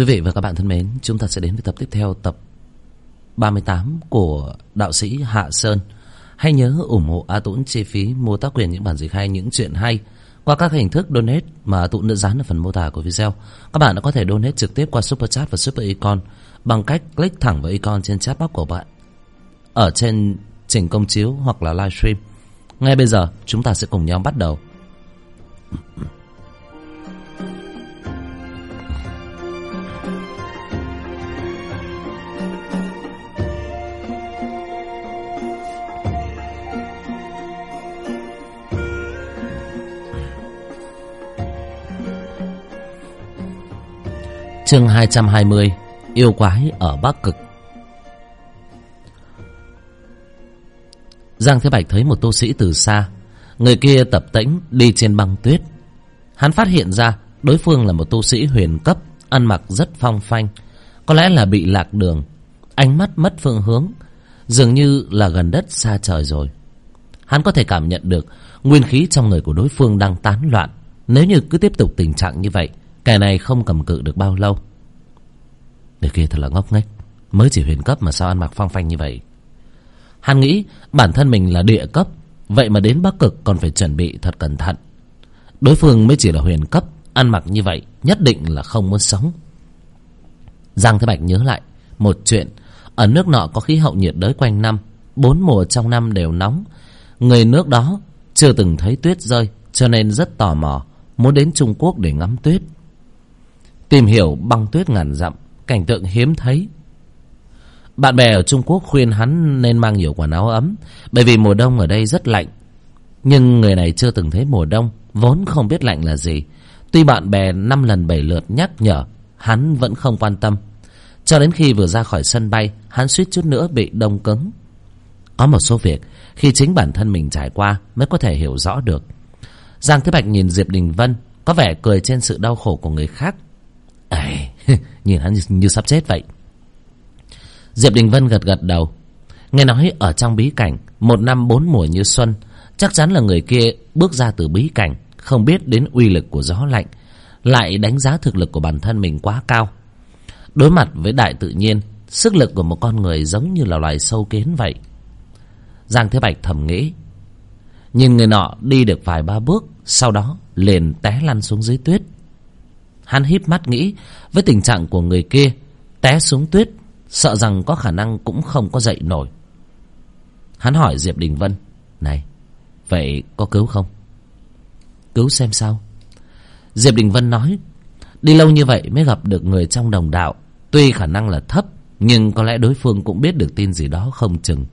Quý vị và các bạn thân mến, chúng ta sẽ đến với tập tiếp theo, tập 38 của đạo sĩ Hạ Sơn. Hãy nhớ ủng hộ A Tũng chi phí mua tác quyền những bản dịch hay, những chuyện hay qua các hình thức donate mà A Tũng đã dán ở phần mô tả của video. Các bạn đã có thể donate trực tiếp qua Super Chat và Super Icon bằng cách click thẳng vào icon trên chat box của bạn ở trên trình công chiếu hoặc là livestream. Ngay bây giờ chúng ta sẽ cùng nhau bắt đầu. Chương 220: Yêu quái ở Bắc Cực. Giang Thế Bạch thấy một tu sĩ từ xa. Người kia tập tễnh đi trên băng tuyết. Hắn phát hiện ra đối phương là một tu sĩ huyền cấp, ăn mặc rất phong phanh. Có lẽ là bị lạc đường, ánh mắt mất phương hướng, dường như là gần đất xa trời rồi. Hắn có thể cảm nhận được nguyên khí trong người của đối phương đang tán loạn. Nếu như cứ tiếp tục tình trạng như vậy, kẻ này không cầm cự được bao lâu. Người kia thật là ngốc nghếch, mới chỉ huyền cấp mà sao ăn mặc phong phanh như vậy. Hắn nghĩ bản thân mình là địa cấp, vậy mà đến Bắc Cực còn phải chuẩn bị thật cẩn thận. Đối phương mới chỉ là huyền cấp, ăn mặc như vậy nhất định là không muốn sống. Giang Thế Bạch nhớ lại một chuyện. Ở nước nọ có khí hậu nhiệt đới quanh năm, 4 mùa trong năm đều nóng. Người nước đó chưa từng thấy tuyết rơi, cho nên rất tò mò, muốn đến Trung Quốc để ngắm tuyết. Tìm hiểu băng tuyết ngàn dặm, cảnh tượng hiếm thấy. Bạn bè ở Trung Quốc khuyên hắn nên mang nhiều quần áo ấm, bởi vì mùa đông ở đây rất lạnh. Nhưng người này chưa từng thấy mùa đông, vốn không biết lạnh là gì. Tuy bạn bè 5 lần 7 lượt nhắc nhở, hắn vẫn không quan tâm. Cho đến khi vừa ra khỏi sân bay, hắn suýt chút nữa bị đông cứng. Có một số việc khi chính bản thân mình trải qua mới có thể hiểu rõ được. Giang Thế Bạch nhìn Diệp Đình Vân, có vẻ cười trên sự đau khổ của người khác. Nhìn hắn như sắp chết vậy. Diệp Đình Vân gật gật đầu. Nghe nói ở trong bí cảnh, 1 năm 4 mùa như xuân, chắc chắn là người kia bước ra từ bí cảnh, không biết đến uy lực của gió lạnh, lại đánh giá thực lực của bản thân mình quá cao. Đối mặt với đại tự nhiên, sức lực của một con người giống như là loài sâu kiến vậy. Giang Thế Bạch thầm nghĩ. Nhìn người nọ đi được vài ba bước, sau đó liền té lăn xuống dưới tuyết. Hắn híp mắt nghĩ, với tình trạng của người kia, té xuống tuyết, sợ rằng có khả năng cũng không có dậy nổi. Hắn hỏi Diệp Đình Vân: Này, vậy có cứu không? Cứu xem sao? Diệp Đình Vân nói: Đi lâu như vậy mới gặp được người trong đồng đạo, tuy khả năng là thấp, nhưng có lẽ đối phương cũng biết được tin gì đó không chừng.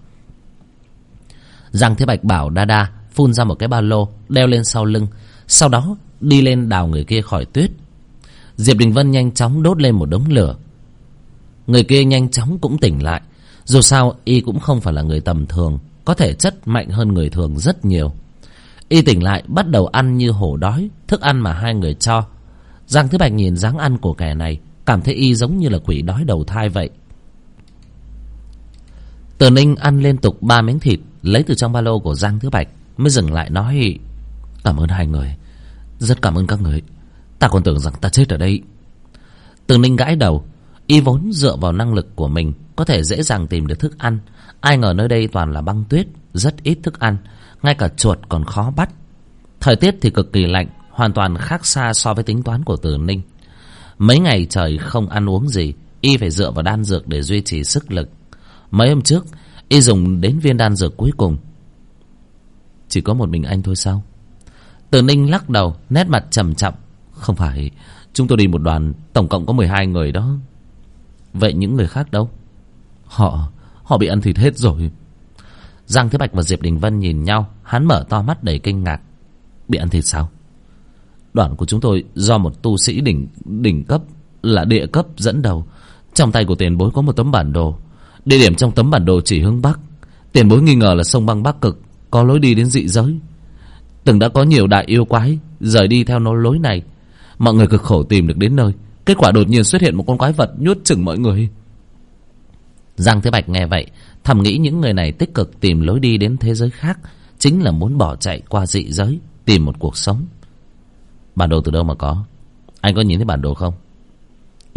Giang Thế Bạch bảo Đa Đa phun ra một cái ba lô, đeo lên sau lưng, sau đó đi lên đào người kia khỏi tuyết. Diệp Đình Vân nhanh chóng đốt lên một đống lửa. Người kia nhanh chóng cũng tỉnh lại. Dù sao y cũng không phải là người tầm thường, có thể chất mạnh hơn người thường rất nhiều. Y tỉnh lại bắt đầu ăn như hổ đói thức ăn mà hai người cho. Giang Thế Bạch nhìn dáng ăn của kẻ này, cảm thấy y giống như là quỷ đói đầu thai vậy. Từ Ninh ăn liên tục 3 miếng thịt lấy từ trong ba lô của Giang Thế Bạch, mới dừng lại nói: Cảm ơn hai người, rất cảm ơn các người. Ta còn tưởng rằng ta chết ở đây. Từ Ninh gãi đầu. Y vốn dựa vào năng lực của mình có thể dễ dàng tìm được thức ăn. Ai ngờ nơi đây toàn là băng tuyết, rất ít thức ăn, ngay cả chuột còn khó bắt. Thời tiết thì cực kỳ lạnh, hoàn toàn khác xa so với tính toán của Từ Ninh. Mấy ngày trời không ăn uống gì, y phải dựa vào đan dược để duy trì sức lực. Mấy hôm trước y dùng đến viên đan dược cuối cùng. Chỉ có một mình anh thôi sao? Từ Ninh lắc đầu, nét mặt trầm trọng. Không phải, chúng tôi đi một đoàn, tổng cộng có 12 người đó. Vậy những người khác đâu? Họ bị ăn thịt hết rồi. Giang Thế Bạch và Diệp Đình Vân nhìn nhau. Hắn mở to mắt đầy kinh ngạc. Bị ăn thịt sao? Đoàn của chúng tôi do một tu sĩ đỉnh cấp là địa cấp dẫn đầu. Trong tay của tiền bối có một tấm bản đồ. Địa điểm trong tấm bản đồ chỉ hướng Bắc. Tiền bối nghi ngờ là sông băng Bắc Cực có lối đi đến dị giới. Từng đã có nhiều đại yêu quái rời đi theo lối này. Mọi người cực khổ tìm được đến nơi, kết quả đột nhiên xuất hiện một con quái vật nhốt chửng mọi người. Giang Thế Bạch nghe vậy, thầm nghĩ những người này tích cực tìm lối đi đến thế giới khác, chính là muốn bỏ chạy qua dị giới, tìm một cuộc sống. Bản đồ từ đâu mà có? Anh có nhìn thấy bản đồ không?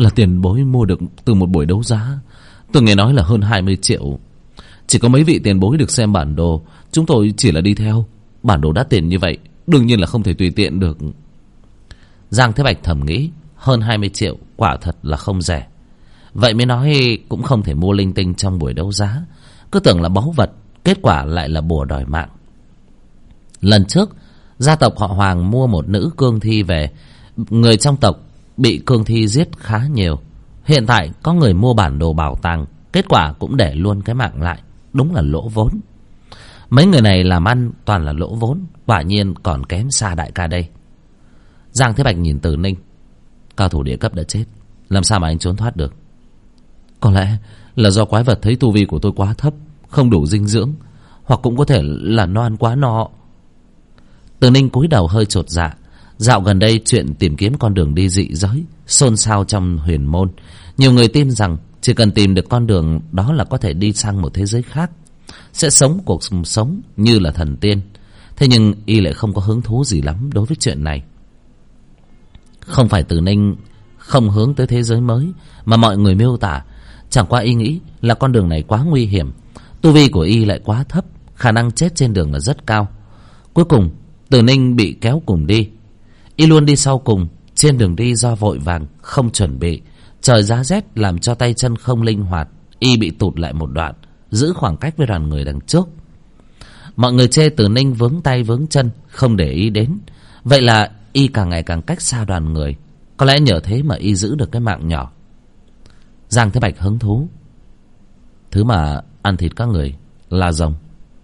là tiền bối mua được từ một buổi đấu giá. Tôi nghe nói là hơn 20 triệu. Chỉ có mấy vị tiền bối được xem bản đồ, chúng tôi chỉ là đi theo. Bản đồ đắt tiền như vậy đương nhiên là không thể tùy tiện được. Giang Thế Bạch thầm nghĩ, hơn 20 triệu quả thật là không rẻ. Vậy mới nói cũng không thể mua linh tinh trong buổi đấu giá. Cứ tưởng là báu vật, kết quả lại là bùa đòi mạng. Lần trước gia tộc họ Hoàng mua một nữ cương thi về. Người trong tộc bị cương thi giết khá nhiều. Hiện tại có người mua bản đồ bảo tàng, kết quả cũng để luôn cái mạng lại. Đúng là lỗ vốn. Mấy người này làm ăn toàn là lỗ vốn, quả nhiên còn kém xa đại ca đây. Giang Thế Bạch nhìn Từ Ninh. Cao thủ địa cấp đã chết, làm sao mà anh trốn thoát được? Có lẽ là do quái vật thấy tu vi của tôi quá thấp, không đủ dinh dưỡng, hoặc cũng có thể là nó ăn quá no. Từ Ninh cúi đầu hơi chột dạ. Dạo gần đây chuyện tìm kiếm con đường đi dị giới xôn xao trong huyền môn. Nhiều người tin rằng chỉ cần tìm được con đường đó là có thể đi sang một thế giới khác, sẽ sống cuộc sống như là thần tiên. Thế nhưng y lại không có hứng thú gì lắm đối với chuyện này. Không phải Từ Ninh không hướng tới thế giới mới, mà mọi người miêu tả chẳng qua y nghĩ là con đường này quá nguy hiểm, tu vi của y lại quá thấp, khả năng chết trên đường là rất cao. Cuối cùng Từ Ninh bị kéo cùng đi. Y luôn đi sau cùng. Trên đường đi do vội vàng không chuẩn bị, trời giá rét làm cho tay chân không linh hoạt, y bị tụt lại một đoạn, giữ khoảng cách với đoàn người đằng trước. Mọi người chê Từ Ninh vướng tay vướng chân, không để ý đến. Vậy là y càng ngày càng cách xa đoàn người. Có lẽ nhờ thế mà y giữ được cái mạng nhỏ. Giang Thế Bạch hứng thú. Thứ mà ăn thịt các người là rồng?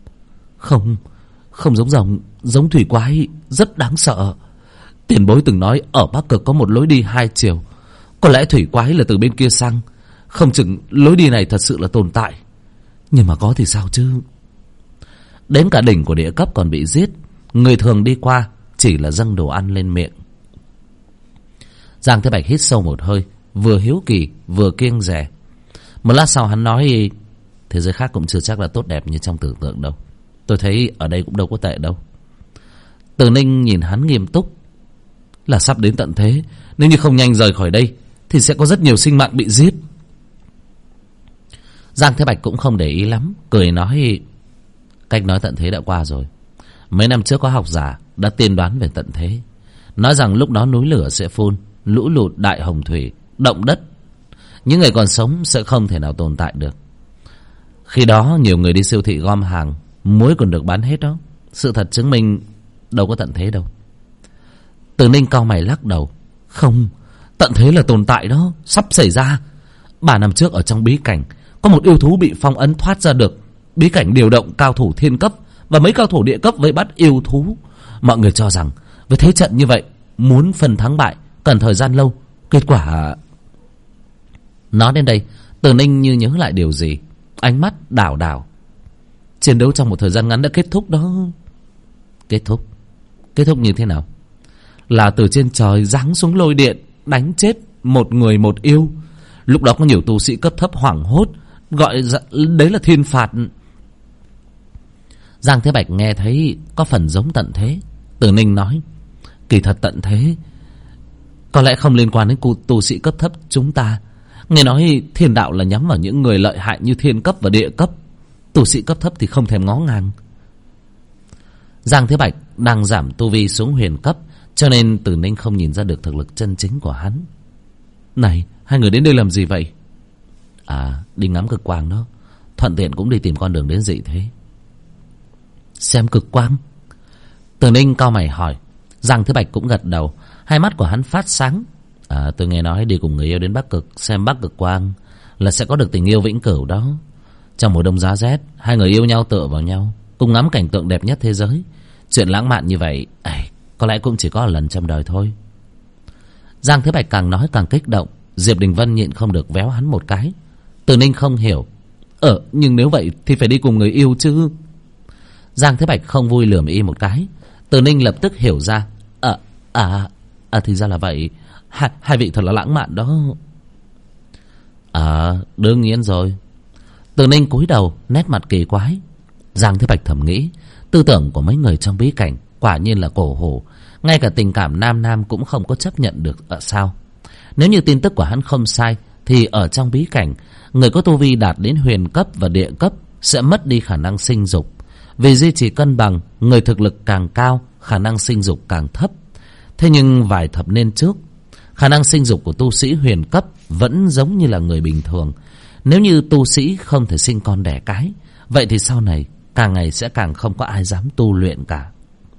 Không giống rồng, giống thủy quái, rất đáng sợ. Tiền bối từng nói ở Bắc Cực có một lối đi 2 chiều. Có lẽ thủy quái là từ bên kia sang. Không chừng lối đi này thật sự là tồn tại. Nhưng mà có thì sao chứ? Đến cả đỉnh của địa cấp còn bị giết, người thường đi qua chỉ là dâng đồ ăn lên miệng. Giang Thế Bạch hít sâu một hơi, vừa hiếu kỳ vừa kiêng dè. Một lát sau hắn nói, thế giới khác cũng chưa chắc là tốt đẹp như trong tưởng tượng đâu. Tôi thấy ở đây cũng đâu có tệ đâu. Từ Ninh nhìn hắn nghiêm túc. Là sắp đến tận thế, nếu như không nhanh rời khỏi đây thì sẽ có rất nhiều sinh mạng bị giết. Giang Thế Bạch cũng không để ý lắm, cười nói, cách nói tận thế đã qua rồi. Mấy năm trước có học giả đã tiên đoán về tận thế, nói rằng lúc đó núi lửa sẽ phun, lũ lụt, đại hồng thủy, động đất. Những người còn sống sẽ không thể nào tồn tại được. Khi đó nhiều người đi siêu thị gom hàng, muối còn được bán hết đó. Sự thật chứng minh đâu có tận thế đâu. Từ Ninh cau mày lắc đầu. Không, tận thế là tồn tại đó, sắp xảy ra. 3 năm trước ở trong bí cảnh có một yêu thú bị phong ấn thoát ra được. Bí cảnh điều động cao thủ thiên cấp và mấy cao thủ địa cấp với bắt yêu thú. Mọi người cho rằng với thế trận như vậy, muốn phân thắng bại cần thời gian lâu. Kết quả... Nói đến đây, Từ Ninh như nhớ lại điều gì, ánh mắt đảo đảo. Chiến đấu trong một thời gian ngắn đã kết thúc đó. Kết thúc như thế nào? Là từ trên trời giáng xuống lôi điện, đánh chết một người một yêu. Lúc đó có nhiều tu sĩ cấp thấp hoảng hốt, gọi đấy là thiên phạt. Giang Thế Bạch nghe thấy có phần giống tận thế. Từ Ninh nói, kỳ thật tận thế có lẽ không liên quan đến tu sĩ cấp thấp chúng ta. Nghe nói thiên đạo là nhắm vào những người lợi hại như thiên cấp và địa cấp. Tu sĩ cấp thấp thì không thèm ngó ngàng. Giang Thế Bạch đang giảm tu vi xuống huyền cấp, cho nên Từ Ninh không nhìn ra được thực lực chân chính của hắn. Này, hai người đến đây làm gì vậy? À, đi ngắm cực quang đó, thuận tiện cũng đi tìm con đường đến dị thế. Xem cực quang? Từ Ninh cau mày hỏi. Giang Thế Bạch cũng gật đầu, hai mắt của hắn phát sáng. À, tôi nghe nói đi cùng người yêu đến Bắc Cực xem Bắc Cực quang là sẽ có được tình yêu vĩnh cửu đó. Trong mùa đông giá rét, hai người yêu nhau tựa vào nhau, cùng ngắm cảnh tượng đẹp nhất thế giới. Chuyện lãng mạn như vậy, có lẽ cũng chỉ có một lần trong đời thôi. Giang Thế Bạch càng nói càng kích động. Diệp Đình Vân nhịn không được véo hắn một cái. Từ Ninh không hiểu. Nhưng nếu vậy thì phải đi cùng người yêu chứ. Giang Thế Bạch không vui lườm y một cái. Từ Ninh lập tức hiểu ra. Thì ra là vậy. Hai vị thật là lãng mạn đó. Đương nhiên rồi. Từ Ninh cúi đầu, nét mặt kỳ quái. Giang Thế Bạch thầm nghĩ, tư tưởng của mấy người trong bí cảnh quả nhiên là cổ hủ. Ngay cả tình cảm nam nam cũng không có chấp nhận được sao. Nếu như tin tức của hắn không sai, thì ở trong bí cảnh, người có tu vi đạt đến huyền cấp và địa cấp sẽ mất đi khả năng sinh dục. Vì duy trì cân bằng, người thực lực càng cao, khả năng sinh dục càng thấp. Thế nhưng vài thập niên trước, khả năng sinh dục của tu sĩ huyền cấp vẫn giống như là người bình thường. Nếu như tu sĩ không thể sinh con đẻ cái, vậy thì sau này càng ngày sẽ càng không có ai dám tu luyện cả.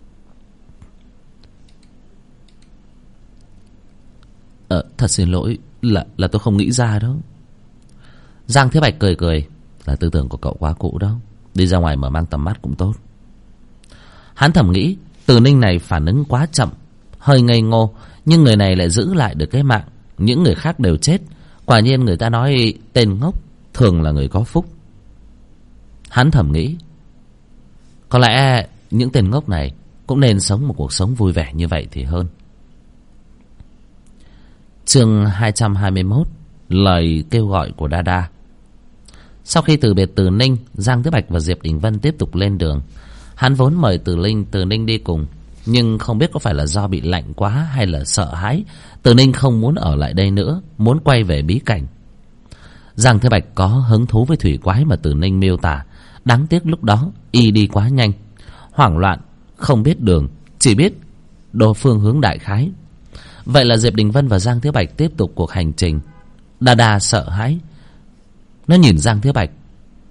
Thật xin lỗi, là tôi không nghĩ ra đó. Giang Thế Bạch cười cười. Là tư tưởng của cậu quá cũ đó. Đi ra ngoài mở mang tầm mắt cũng tốt. Hắn thầm nghĩ Từ Ninh này phản ứng quá chậm, hơi ngây ngô, nhưng người này lại giữ lại được cái mạng. Những người khác đều chết. Quả nhiên người ta nói tên ngốc thường là người có phúc. Hắn thầm nghĩ có lẽ những tên ngốc này cũng nên sống một cuộc sống vui vẻ như vậy thì hơn. Chương 221, lời kêu gọi của Đa. Sau khi từ biệt Từ Ninh, Giang Thế Bạch và Diệp Đình Vân tiếp tục lên đường. Hắn vốn mời Từ Ninh đi cùng, nhưng không biết có phải là do bị lạnh quá hay là sợ hãi, Từ Ninh không muốn ở lại đây nữa, muốn quay về bí cảnh. Giang Thế Bạch có hứng thú với thủy quái mà Từ Ninh miêu tả. Đáng tiếc lúc đó y đi quá nhanh, hoảng loạn, không biết đường, chỉ biết đồ phương hướng đại khái. Vậy là Diệp Đình Vân và Giang Thế Bạch tiếp tục cuộc hành trình. Đa sợ hãi, nó nhìn Giang Thế Bạch.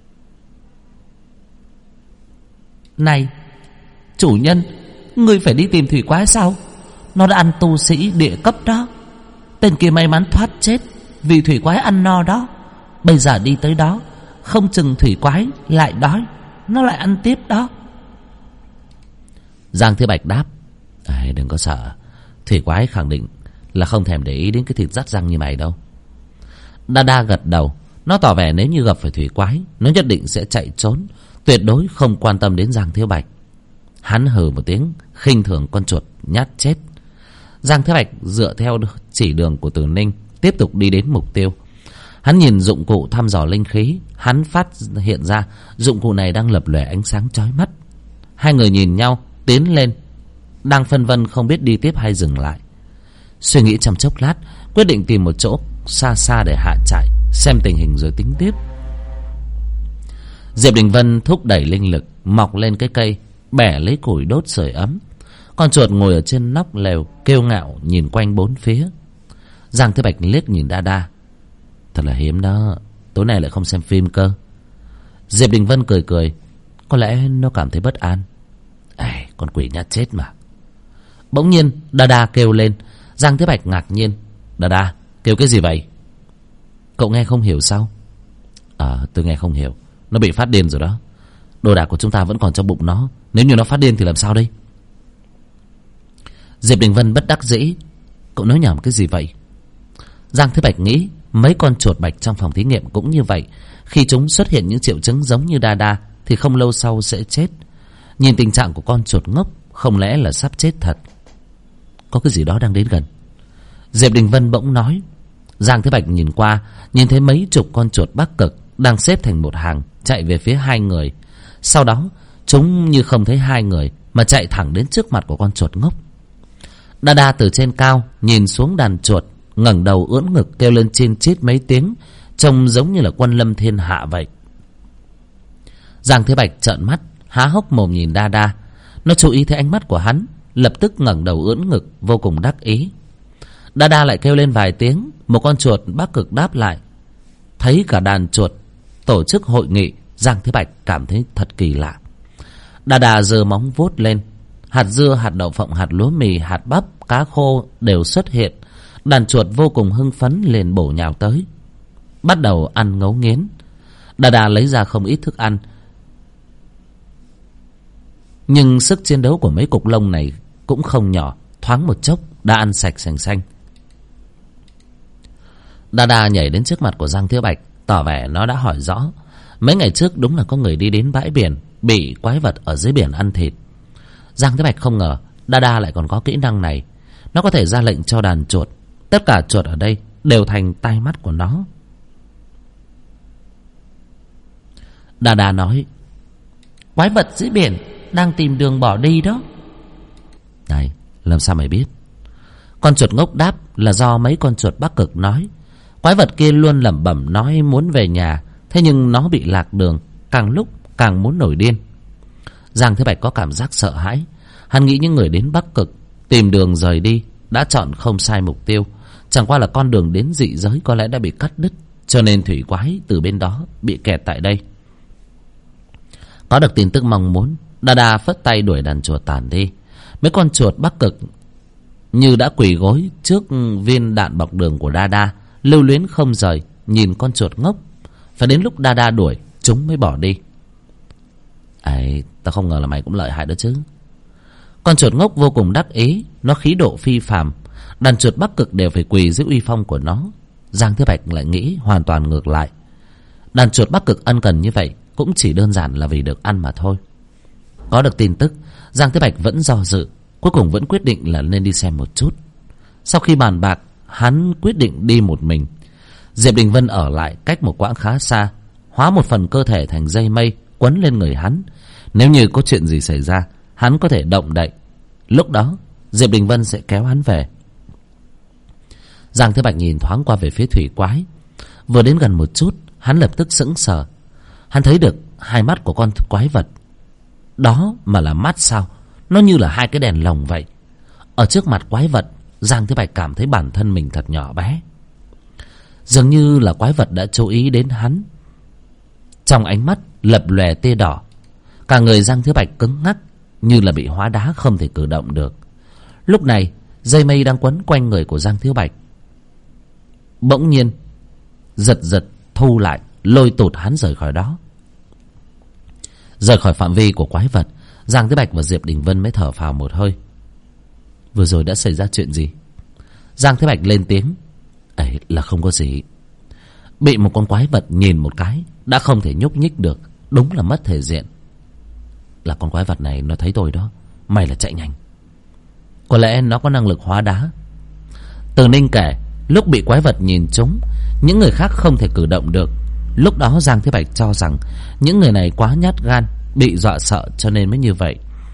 Này, chủ nhân, ngươi phải đi tìm thủy quái sao? Nó đã ăn tu sĩ địa cấp đó. Tên kia may mắn thoát chết vì thủy quái ăn no đó. Bây giờ đi tới đó, không chừng thủy quái lại đói, nó lại ăn tiếp đó. Giang Thế Bạch đáp: đừng có sợ, thủy quái khẳng định là không thèm để ý đến cái thịt rắt răng như mày đâu. Đa gật đầu. Nó tỏ vẻ nếu như gặp phải thủy quái, nó nhất định sẽ chạy trốn, tuyệt đối không quan tâm đến Giang Thế Bạch. Hắn hừ một tiếng, khinh thường con chuột nhát chết. Giang Thế Bạch dựa theo chỉ đường của Từ Ninh, tiếp tục đi đến mục tiêu. Hắn nhìn dụng cụ thăm dò linh khí. Hắn phát hiện ra dụng cụ này đang lập lòe ánh sáng chói mắt. Hai người nhìn nhau tiến lên, đang phân vân không biết đi tiếp hay dừng lại. Suy nghĩ trong chốc lát, quyết định tìm một chỗ xa xa để hạ trại, xem tình hình rồi tính tiếp. Diệp Đình Vân thúc đẩy linh lực, mọc lên cái cây, bẻ lấy củi đốt sưởi ấm. Con chuột ngồi ở trên nóc lều kiêu ngạo nhìn quanh bốn phía. Giang Thế Bạch liếc nhìn Đa. Thật là hiếm đó, tối nay lại không xem phim cơ. Diệp Đình Vân cười cười. Có lẽ nó cảm thấy bất an. Con quỷ nhát chết mà. Bỗng nhiên Đa kêu lên. Giang Thế Bạch ngạc nhiên. Đa, kêu cái gì vậy? Cậu nghe không hiểu sao? Tôi nghe không hiểu. Nó bị phát điên rồi đó. Đồ đạc của chúng ta vẫn còn trong bụng nó. Nếu như nó phát điên thì làm sao đây? Diệp Đình Vân bất đắc dĩ. Cậu nói nhảm cái gì vậy? Giang Thế Bạch nghĩ mấy con chuột bạch trong phòng thí nghiệm cũng như vậy. Khi chúng xuất hiện những triệu chứng giống như Đa thì không lâu sau sẽ chết. Nhìn tình trạng của con chuột ngốc, không lẽ là sắp chết thật? Có cái gì đó đang đến gần. Diệp Đình Vân bỗng nói. Giang Thế Bạch nhìn qua, nhìn thấy mấy chục con chuột Bắc Cực đang xếp thành một hàng, chạy về phía hai người. Sau đó chúng như không thấy hai người mà chạy thẳng đến trước mặt của con chuột ngốc. Đa từ trên cao nhìn xuống đàn chuột, ngẩng đầu ưỡn ngực kêu lên chin chít mấy tiếng, trông giống như là quân lâm thiên hạ vậy. Giang Thế Bạch trợn mắt há hốc mồm nhìn Đa. Nó chú ý thấy ánh mắt của hắn, lập tức ngẩng đầu ưỡn ngực vô cùng đắc ý. Đa lại kêu lên vài tiếng, một con chuột Bắc Cực đáp lại. Thấy cả đàn chuột tổ chức hội nghị, Giang Thế Bạch cảm thấy thật kỳ lạ. Đa giơ móng vuốt lên, hạt dưa, hạt đậu phộng, hạt lúa mì, hạt bắp, cá khô đều xuất hiện. Đàn chuột vô cùng hưng phấn liền bổ nhào tới, bắt đầu ăn ngấu nghiến. Đa lấy ra không ít thức ăn, nhưng sức chiến đấu của mấy cục lông này cũng không nhỏ, thoáng một chốc đã ăn sạch sành xanh. Đa nhảy đến trước mặt của Giang Thế Bạch, tỏ vẻ nó đã hỏi rõ. Mấy ngày trước đúng là có người đi đến bãi biển, bị quái vật ở dưới biển ăn thịt. Giang Thế Bạch không ngờ Đa lại còn có kỹ năng này. Nó có thể ra lệnh cho đàn chuột, tất cả chuột ở đây đều thành tai mắt của nó. Đa nói. Quái vật dưới biển đang tìm đường bỏ đi đó. Này, làm sao mày biết? Con chuột ngốc đáp là do mấy con chuột Bắc Cực nói. Quái vật kia luôn lẩm bẩm nói muốn về nhà, thế nhưng nó bị lạc đường, càng lúc càng muốn nổi điên. Giang Thế Bạch có cảm giác sợ hãi. Hắn nghĩ những người đến Bắc Cực tìm đường rời đi đã chọn không sai mục tiêu. Chẳng qua là con đường đến dị giới có lẽ đã bị cắt đứt, cho nên thủy quái từ bên đó bị kẹt tại đây. Có được tin tức mong muốn, Đa phất tay đuổi đàn chuột tản đi. Mấy con chuột Bắc Cực như đã quỳ gối trước viên đạn bọc đường của Đa, lưu luyến không rời, nhìn con chuột ngốc. Phải đến lúc Đa đuổi, chúng mới bỏ đi. Ấy, tao không ngờ là mày cũng lợi hại đó chứ. Con chuột ngốc vô cùng đắc ý, nó khí độ phi phàm. Đàn chuột Bắc Cực đều phải quỳ dưới uy phong của nó. Giang Thế Bạch lại nghĩ hoàn toàn ngược lại. Đàn chuột Bắc Cực ân cần như vậy cũng chỉ đơn giản là vì được ăn mà thôi. Có được tin tức, Giang Thế Bạch vẫn do dự, cuối cùng vẫn quyết định là nên đi xem một chút. Sau khi bàn bạc, hắn quyết định đi một mình. Diệp Đình Vân ở lại cách một quãng khá xa, hóa một phần cơ thể thành dây mây quấn lên người hắn. Nếu như có chuyện gì xảy ra, hắn có thể động đậy. Lúc đó Diệp Đình Vân sẽ kéo hắn về. Giang Thế Bạch nhìn thoáng qua về phía thủy quái. Vừa đến gần một chút, hắn lập tức sững sờ. Hắn thấy được hai mắt của con quái vật. Đó mà là mắt sao? Nó như là hai cái đèn lồng vậy. Ở trước mặt quái vật, Giang Thế Bạch cảm thấy bản thân mình thật nhỏ bé. Dường như là quái vật đã chú ý đến hắn. Trong ánh mắt lập lòe tia đỏ. Cả người Giang Thế Bạch cứng ngắc, như là bị hóa đá không thể cử động được. Lúc này dây mây đang quấn quanh người của Giang Thế Bạch bỗng nhiên giật thu lại, lôi tụt hắn rời khỏi đó. Rời khỏi phạm vi của quái vật, Giang Thế Bạch và Diệp Đình Vân mới thở phào một hơi. Vừa rồi đã xảy ra chuyện gì? Giang Thế Bạch lên tiếng. Ấy là không có gì. Bị một con quái vật nhìn một cái đã không thể nhúc nhích được, đúng là mất thể diện. Là con quái vật này nó thấy tôi đó, may là chạy nhanh. Có lẽ nó có năng lực hóa đá. Từ Ninh kể, lúc bị quái vật nhìn trúng, những người khác không thể cử động được. Lúc đó Giang Thế Bạch cho rằng những người này quá nhát gan, bị dọa sợ cho nên mới như vậy.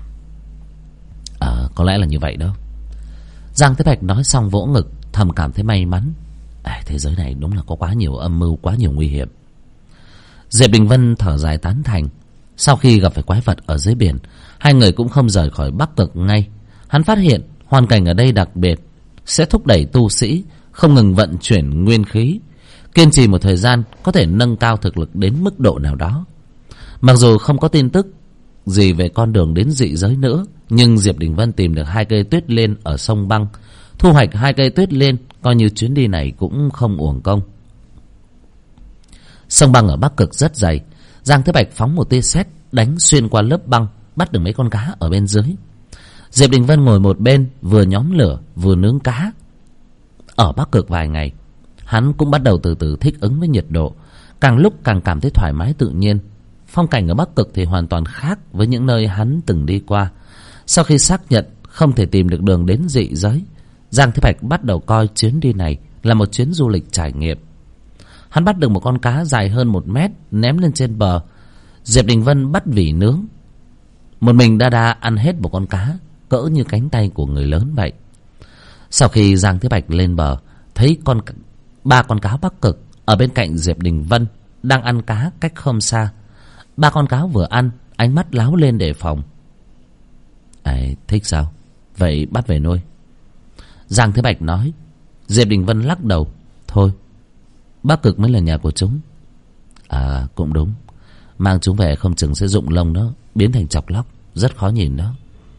Có lẽ là như vậy đó. Giang Thế Bạch nói xong vỗ ngực, thầm cảm thấy may mắn. Thế giới này đúng là có quá nhiều âm mưu, quá nhiều nguy hiểm. Diệp Đình Vân thở dài tán thành. Sau khi gặp phải quái vật ở dưới biển, hai người cũng không rời khỏi Bắc Cực ngay. Hắn phát hiện hoàn cảnh ở đây đặc biệt, sẽ thúc đẩy tu sĩ không ngừng vận chuyển nguyên khí. Kiên trì một thời gian có thể nâng cao thực lực đến mức độ nào đó. Mặc dù không có tin tức gì về con đường đến dị giới nữa, nhưng Diệp Đình Vân tìm được 2 cây tuyết liên ở sông băng. Thu hoạch 2 cây tuyết liên, coi như chuyến đi này cũng không uổng công. Sông băng ở Bắc Cực rất dày. Giang Thế Bạch phóng một tia sét đánh xuyên qua lớp băng, bắt được mấy con cá ở bên dưới. Diệp Đình Vân ngồi một bên, vừa nhóm lửa vừa nướng cá. Ở Bắc Cực vài ngày, hắn cũng bắt đầu từ từ thích ứng với nhiệt độ, càng lúc càng cảm thấy thoải mái tự nhiên. Phong cảnh ở Bắc Cực thì hoàn toàn khác với những nơi hắn từng đi qua. Sau khi xác nhận không thể tìm được đường đến dị giới, Giang Thế Bạch bắt đầu coi chuyến đi này là một chuyến du lịch trải nghiệm. Hắn bắt được một con cá dài hơn 1 mét, ném lên trên bờ. Diệp Đình Vân bắt vỉ nướng. Một mình Đa ăn hết một con cá cỡ như cánh tay của người lớn vậy. Sau khi Giang Thế Bạch lên bờ, thấy 3 con cá Bắc Cực ở bên cạnh Diệp Đình Vân đang ăn cá cách không xa. 3 con cá vừa ăn, ánh mắt láo lên đề phòng. Thích sao? Vậy bắt về nuôi. Giang Thế Bạch nói. Diệp Đình Vân lắc đầu. Thôi, Bắc Cực mới là nhà của chúng. Cũng đúng. Mang chúng về không chừng sẽ rụng lông nó, biến thành chọc lóc, rất khó nhìn đó.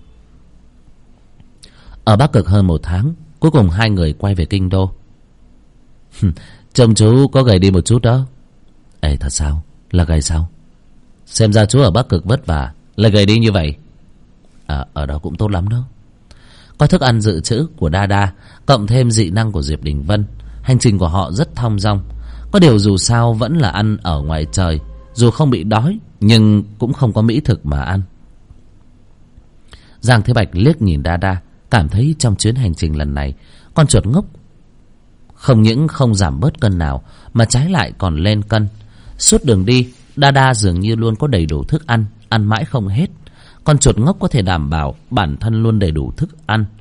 Ở Bắc Cực hơn 1 tháng, cuối cùng 2 người quay về kinh đô. Trông chú có gầy đi một chút đó. Thật sao? Là gầy sao? Xem ra chú ở Bắc Cực vất vả, là gầy đi như vậy. Ở đó cũng tốt lắm đó. Có thức ăn dự trữ của Đa, cộng thêm dị năng của Diệp Đình Vân, hành trình của họ rất thong dong. Có điều dù sao vẫn là ăn ở ngoài trời, dù không bị đói nhưng cũng không có mỹ thực mà ăn. Giang Thế Bạch liếc nhìn Đa, cảm thấy trong chuyến hành trình lần này, con chuột ngốc không những không giảm bớt cân nào mà trái lại còn lên cân. Suốt đường đi, Đa dường như luôn có đầy đủ thức ăn, ăn mãi không hết. Con chuột ngốc có thể đảm bảo bản thân luôn đầy đủ thức ăn.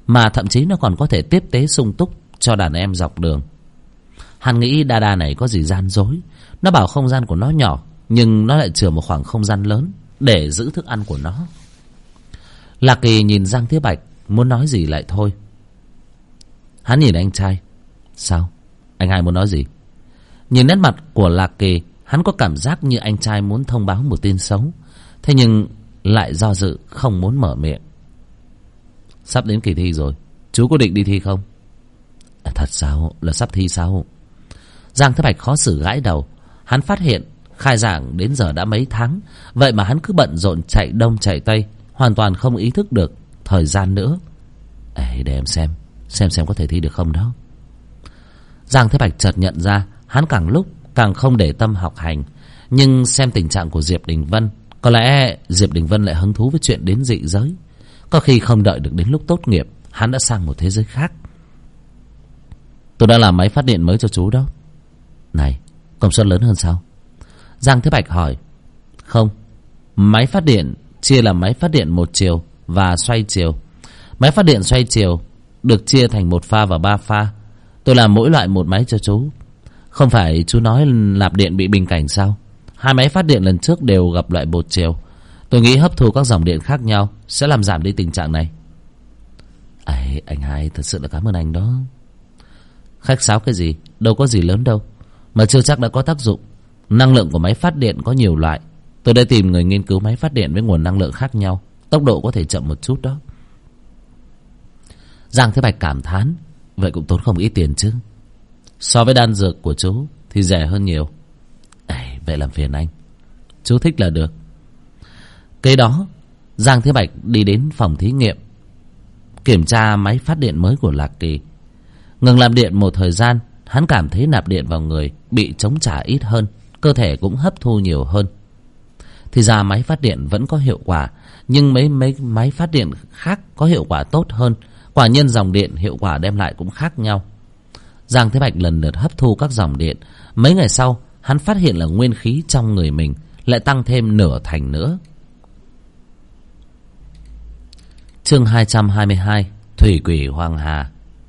mà thậm chí nó còn có thể tiếp tế sung túc cho đàn em dọc đường. Hắn nghĩ Đa Đa này có gì gian dối. Nó bảo không gian của nó nhỏ, nhưng nó lại chừa một khoảng không gian lớn để giữ thức ăn của nó. Lạc Kỳ nhìn Giang Thế Bạch, muốn nói gì lại thôi. Hắn nhìn anh trai. Sao? Anh hai muốn nói gì? Nhìn nét mặt của Lạc Kỳ, hắn có cảm giác như anh trai muốn thông báo một tin xấu. Thế nhưng lại do dự không muốn mở miệng. Sắp đến kỳ thi rồi, chú có định đi thi không? Thật sao? Là sắp thi sao? Giang Thế Bạch khó xử gãi đầu. Hắn phát hiện khai giảng đến giờ đã mấy tháng, vậy mà hắn cứ bận rộn chạy đông chạy tây, hoàn toàn không ý thức được thời gian nữa. Để em xem có thể thi được không đó. Giang Thế Bạch chợt nhận ra hắn càng lúc càng không để tâm học hành. Nhưng xem tình trạng của Diệp Đình Vân, có lẽ Diệp Đình Vân lại hứng thú với chuyện đến dị giới. Có khi không đợi được đến lúc tốt nghiệp, hắn đã sang một thế giới khác. Tôi đã làm máy phát điện mới cho chú đó. Này, công suất lớn hơn sao? Giang Thế Bạch hỏi. Không, máy phát điện chia làm máy phát điện một chiều và xoay chiều. Máy phát điện xoay chiều được chia thành 1 pha và 3 pha. Tôi làm mỗi loại một máy cho chú. Không phải chú nói nạp điện bị bình cảnh sao? 2 máy phát điện lần trước đều gặp loại một chiều. Tôi nghĩ hấp thu các dòng điện khác nhau sẽ làm giảm đi tình trạng này. Anh hai thật sự là cảm ơn anh đó. Khách sáo cái gì? Đâu có gì lớn đâu, mà chưa chắc đã có tác dụng. Năng lượng của máy phát điện có nhiều loại. Tôi đã tìm người nghiên cứu máy phát điện với nguồn năng lượng khác nhau. Tốc độ có thể chậm một chút đó. Giang Thế Bạch cảm thán. Vậy cũng tốn không ít tiền chứ. So với đan dược của chú thì rẻ hơn nhiều. Vậy làm phiền anh. Chú thích là được. Kế đó Giang Thế Bạch đi đến phòng thí nghiệm, kiểm tra máy phát điện mới của Lạc Kỳ. Ngừng làm điện một thời gian, hắn cảm thấy nạp điện vào người bị chống trả ít hơn, cơ thể cũng hấp thu nhiều hơn. Thì ra máy phát điện vẫn có hiệu quả, nhưng mấy máy phát điện khác có hiệu quả tốt hơn. Quả nhiên dòng điện hiệu quả đem lại cũng khác nhau. Giang Thế Bạch lần lượt hấp thu các dòng điện. Mấy ngày sau, hắn phát hiện là nguyên khí trong người mình lại tăng thêm nửa thành nữa. Chương 222, Thủy Quỷ Hoàng Hà.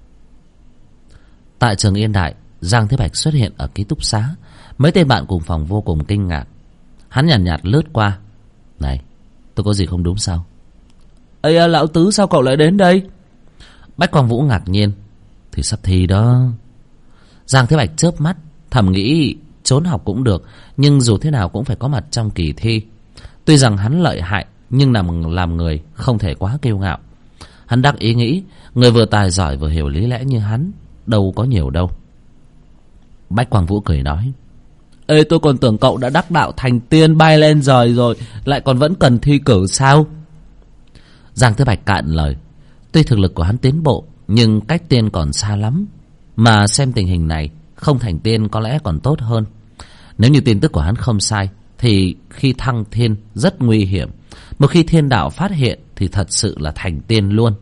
Tại trường Yên Đại, Giang Thế Bạch xuất hiện ở ký túc xá. Mấy tên bạn cùng phòng vô cùng kinh ngạc. Hắn nhàn nhạt lướt qua. Này, tôi có gì không đúng sao? Ây lão tứ, sao cậu lại đến đây? Bách Quang Vũ ngạc nhiên. Thì sắp thi đó. Giang Thế Bạch chớp mắt, thầm nghĩ trốn học cũng được, nhưng dù thế nào cũng phải có mặt trong kỳ thi. Tuy rằng hắn lợi hại, nhưng làm người không thể quá kiêu ngạo. Hắn đắc ý nghĩ, người vừa tài giỏi vừa hiểu lý lẽ như hắn đâu có nhiều đâu. Bách Quang Vũ cười nói. Ê, tôi còn tưởng cậu đã đắc đạo thành tiên bay lên trời rồi, lại còn vẫn cần thi cử sao? Giang Thế Bạch cạn lời. Tuy thực lực của hắn tiến bộ, nhưng cách tiên còn xa lắm. Mà xem tình hình này, không thành tiên có lẽ còn tốt hơn. Nếu như tin tức của hắn không sai, thì khi thăng thiên rất nguy hiểm. Một khi thiên đạo phát hiện thì thật sự là thành tiên luôn.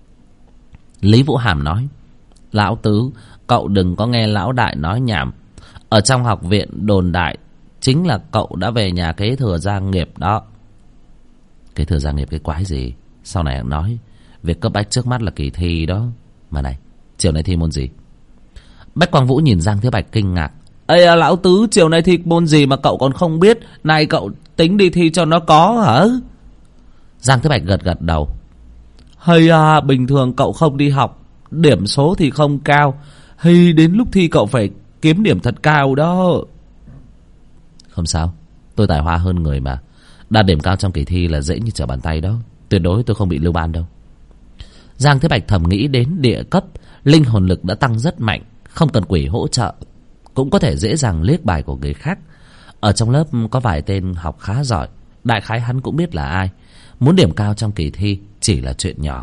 Lý Vũ Hàm nói. Lão tứ, cậu đừng có nghe lão đại nói nhảm. Ở trong học viện đồn đại chính là cậu đã về nhà kế thừa gia nghiệp đó. Kế thừa gia nghiệp cái quái gì? Sau này hắn nói. Việc cấp bách trước mắt là kỳ thi đó. Mà này, chiều nay thi môn gì? Bách Quang Vũ nhìn Giang Thế Bạch kinh ngạc. Ây lão tứ, chiều nay thi môn gì mà cậu còn không biết? Này cậu tính đi thi cho nó có hả? Giang Thế Bạch gật gật đầu. Hay bình thường cậu không đi học, điểm số thì không cao. Hay đến lúc thi cậu phải kiếm điểm thật cao đó. Không sao, tôi tài hoa hơn người mà. Đạt điểm cao trong kỳ thi là dễ như trở bàn tay đó. Tuyệt đối tôi không bị lưu ban đâu. Giang Thế Bạch thầm nghĩ đến địa cấp, linh hồn lực đã tăng rất mạnh, không cần quỷ hỗ trợ cũng có thể dễ dàng liếc bài của người khác. Ở trong lớp có vài tên học khá giỏi, đại khái hắn cũng biết là ai. Muốn điểm cao trong kỳ thi chỉ là chuyện nhỏ.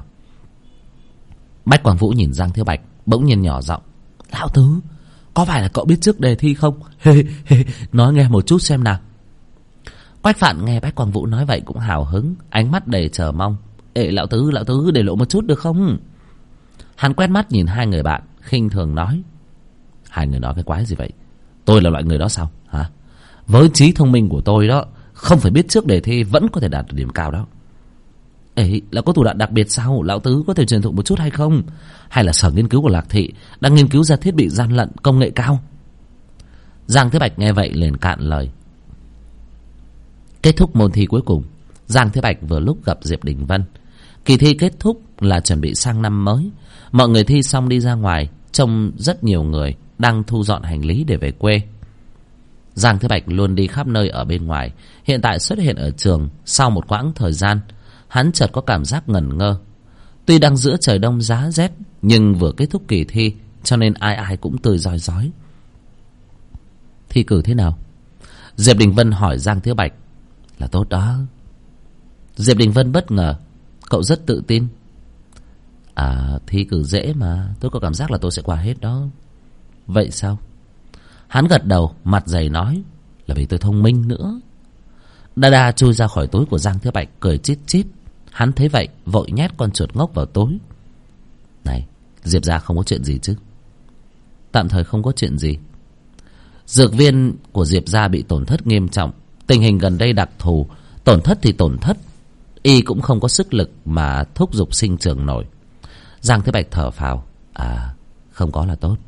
Bách Quang Vũ nhìn Giang Thế Bạch, bỗng nhiên nhỏ giọng. Lão tứ, có phải là cậu biết trước đề thi không? Nói nghe một chút xem nào. Quách Phạn nghe Bách Quang Vũ nói vậy cũng hào hứng, ánh mắt đầy chờ mong. Ê lão tứ để lộ một chút được không? Hắn quét mắt nhìn hai người bạn, khinh thường nói. Hai người nói cái quái gì vậy? Tôi là loại người đó sao? Hả? Với trí thông minh của tôi đó, không phải biết trước đề thi vẫn có thể đạt được điểm cao đó. ấy là có thủ đoạn đặc biệt sao? Lão tứ có thể truyền thụ một chút hay không? Hay là sở nghiên cứu của Lạc Thị đang nghiên cứu ra thiết bị gian lận công nghệ cao? Giang Thế Bạch nghe vậy liền cạn lời. Kết thúc môn thi cuối cùng, Giang Thế Bạch vừa lúc gặp Diệp Đình Vân. Kỳ thi kết thúc là chuẩn bị sang năm mới. Mọi người thi xong đi ra ngoài, trông rất nhiều người đang thu dọn hành lý để về quê. Giang Thế Bạch luôn đi khắp nơi ở bên ngoài, hiện tại xuất hiện ở trường sau một quãng thời gian, hắn chợt có cảm giác ngẩn ngơ. Tuy đang giữa trời đông giá rét, nhưng vừa kết thúc kỳ thi, cho nên ai ai cũng tươi rói rói. Thi cử thế nào? Diệp Đình Vân hỏi Giang Thế Bạch. Là tốt đó. Diệp Đình Vân bất ngờ. Cậu rất tự tin. Thi cử dễ mà, tôi có cảm giác là tôi sẽ qua hết đó. Vậy sao? Hắn gật đầu, mặt dày nói. Là vì tôi thông minh nữa. Đa chui ra khỏi túi của Giang Thế Bạch, cười chít chít. Hắn thấy vậy, vội nhét con chuột ngốc vào túi. Này, Diệp gia không có chuyện gì chứ? Tạm thời không có chuyện gì. Dược viên của Diệp gia bị tổn thất nghiêm trọng. Tình hình gần đây đặc thù, tổn thất thì tổn thất, y cũng không có sức lực mà thúc giục sinh trưởng nổi. Giang Thế Bạch thở phào. Không có là tốt.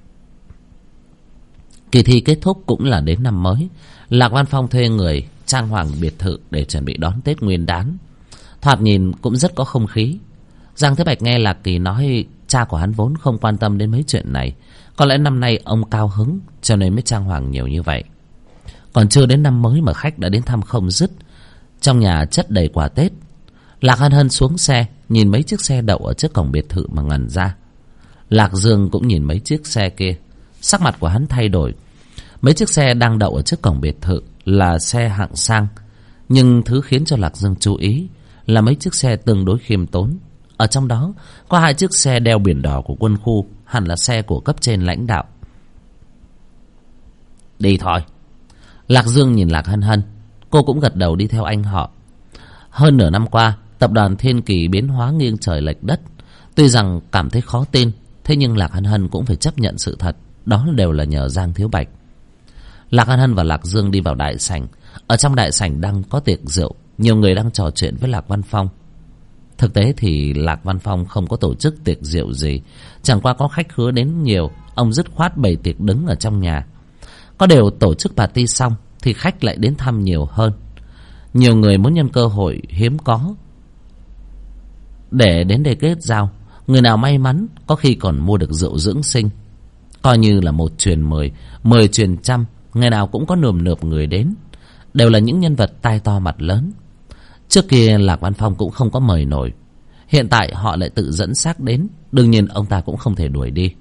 Kỳ thi kết thúc cũng là đến năm mới. Lạc Văn Phong thuê người trang hoàng biệt thự để chuẩn bị đón Tết Nguyên Đán. Thoạt nhìn cũng rất có không khí. Giang Thế Bạch nghe Lạc Kỳ nói cha của hắn vốn không quan tâm đến mấy chuyện này. Có lẽ năm nay ông cao hứng cho nên mới trang hoàng nhiều như vậy. Còn chưa đến năm mới mà khách đã đến thăm không dứt. Trong nhà chất đầy quà Tết. Lạc Hân Hân xuống xe, nhìn mấy chiếc xe đậu ở trước cổng biệt thự mà ngẩn ra. Lạc Dương cũng nhìn mấy chiếc xe kia. Sắc mặt của hắn thay đổi. Mấy chiếc xe đang đậu ở trước cổng biệt thự là xe hạng sang. Nhưng thứ khiến cho Lạc Dương chú ý là mấy chiếc xe tương đối khiêm tốn. Ở trong đó có 2 chiếc xe đeo biển đỏ của quân khu, hẳn là xe của cấp trên lãnh đạo. Đi thôi. Lạc Dương nhìn Lạc Hân Hân. Cô cũng gật đầu đi theo anh họ. Hơn nửa năm qua, tập đoàn Thiên Kỳ biến hóa nghiêng trời lệch đất. Tuy rằng cảm thấy khó tin, thế nhưng Lạc Hân Hân cũng phải chấp nhận sự thật. Đó đều là nhờ Giang Thiếu Bạch. Lạc Hân Hân và Lạc Dương đi vào đại sảnh. Ở trong đại sảnh đang có tiệc rượu. Nhiều người đang trò chuyện với Lạc Văn Phong. Thực tế thì Lạc Văn Phong không có tổ chức tiệc rượu gì. Chẳng qua có khách khứa đến nhiều, ông dứt khoát bày tiệc đứng ở trong nhà. Có điều tổ chức party xong thì khách lại đến thăm nhiều hơn. Nhiều người muốn nhân cơ hội hiếm có để đến đây kết giao. Người nào may mắn có khi còn mua được rượu dưỡng sinh. Coi như là 1 truyền 10, 10 truyền trăm, ngày nào cũng có nườm nượp người đến. Đều là những nhân vật tai to mặt lớn. Trước kia Lạc Văn Phong cũng không có mời nổi. Hiện tại họ lại tự dẫn xác đến. Đương nhiên ông ta cũng không thể đuổi đi.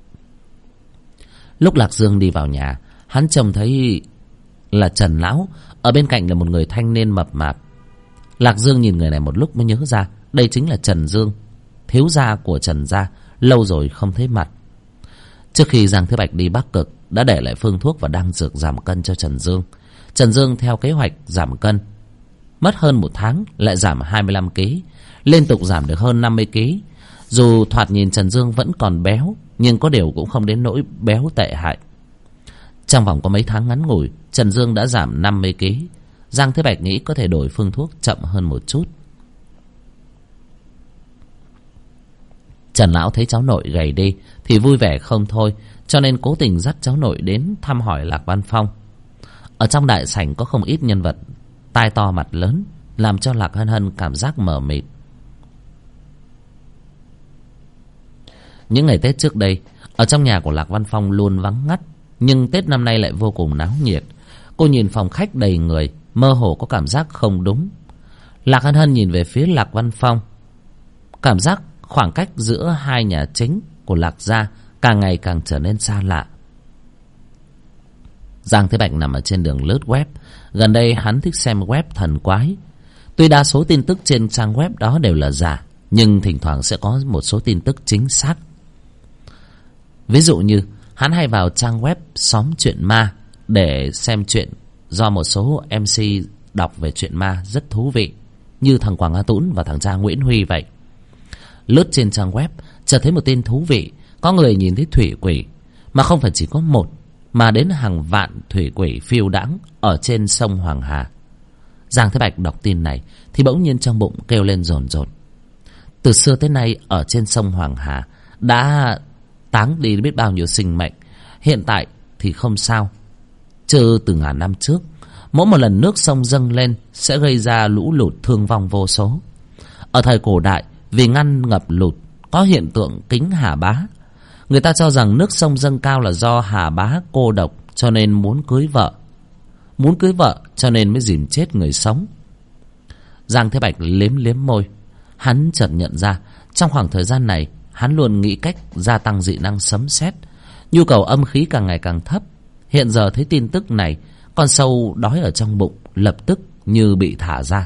Lúc Lạc Dương đi vào nhà, hắn trông thấy là Trần Lão. Ở bên cạnh là một người thanh niên mập mạp. Lạc Dương nhìn người này một lúc mới nhớ ra đây chính là Trần Dương, thiếu gia của Trần gia. Lâu rồi không thấy mặt. Trước khi Giang Thế Bạch đi Bắc Cực đã để lại phương thuốc và đan dược giảm cân cho Trần Dương. Trần Dương theo kế hoạch giảm cân, mất hơn 1 tháng lại giảm 25 kg, liên tục giảm được hơn 50 kg. Dù thoạt nhìn Trần Dương vẫn còn béo, nhưng có điều cũng không đến nỗi béo tệ hại. Trong vòng có mấy tháng ngắn ngủi, Trần Dương đã giảm 50 kg. Giang Thế Bạch nghĩ có thể đổi phương thuốc chậm hơn một chút. Trần Lão thấy cháu nội gầy đi thì vui vẻ không thôi, cho nên cố tình dắt cháu nội đến thăm hỏi Lạc Văn Phong. Ở trong đại sảnh có không ít nhân vật tai to mặt lớn, làm cho Lạc Hân Hân cảm giác mờ mịt. Những ngày Tết trước đây, ở trong nhà của Lạc Văn Phong luôn vắng ngắt, nhưng Tết năm nay lại vô cùng náo nhiệt. Cô nhìn phòng khách đầy người, mơ hồ có cảm giác không đúng. Lạc Hân Hân nhìn về phía Lạc Văn Phong, cảm giác khoảng cách giữa hai nhà chính của Lạc gia càng ngày càng trở nên xa lạ. Giang Thế Bạch nằm ở trên đường lướt web. Gần đây hắn thích xem web thần quái. Tuy đa số tin tức trên trang web đó đều là giả, nhưng thỉnh thoảng sẽ có một số tin tức chính xác. Ví dụ như hắn hay vào trang web Xóm Chuyện Ma để xem chuyện do một số MC đọc về chuyện ma rất thú vị, như thằng Quảng A Tũng và thằng cha Nguyễn Huy vậy. Lướt trên trang web chợt thấy một tin thú vị. Có người nhìn thấy thủy quỷ, mà không phải chỉ có một, mà đến hàng vạn thủy quỷ phiêu đãng ở trên sông Hoàng Hà. Giang Thế Bạch đọc tin này thì bỗng nhiên trong bụng kêu lên dồn dồn. Từ xưa tới nay ở trên sông Hoàng Hà đã táng đi biết bao nhiêu sinh mệnh. Hiện tại thì không sao, chứ từ ngàn năm trước, mỗi một lần nước sông dâng lên sẽ gây ra lũ lụt thương vong vô số. Ở thời cổ đại, vì ngăn ngập lụt có hiện tượng kính Hà Bá. Người ta cho rằng nước sông dâng cao là do Hà Bá cô độc, cho nên muốn cưới vợ cho nên mới dìm chết người sống. Giang Thế Bạch liếm liếm môi. Hắn chợt nhận ra trong khoảng thời gian này hắn luôn nghĩ cách gia tăng dị năng sấm sét. Nhu cầu âm khí càng ngày càng thấp. Hiện giờ thấy tin tức này, con sâu đói ở trong bụng lập tức như bị thả ra.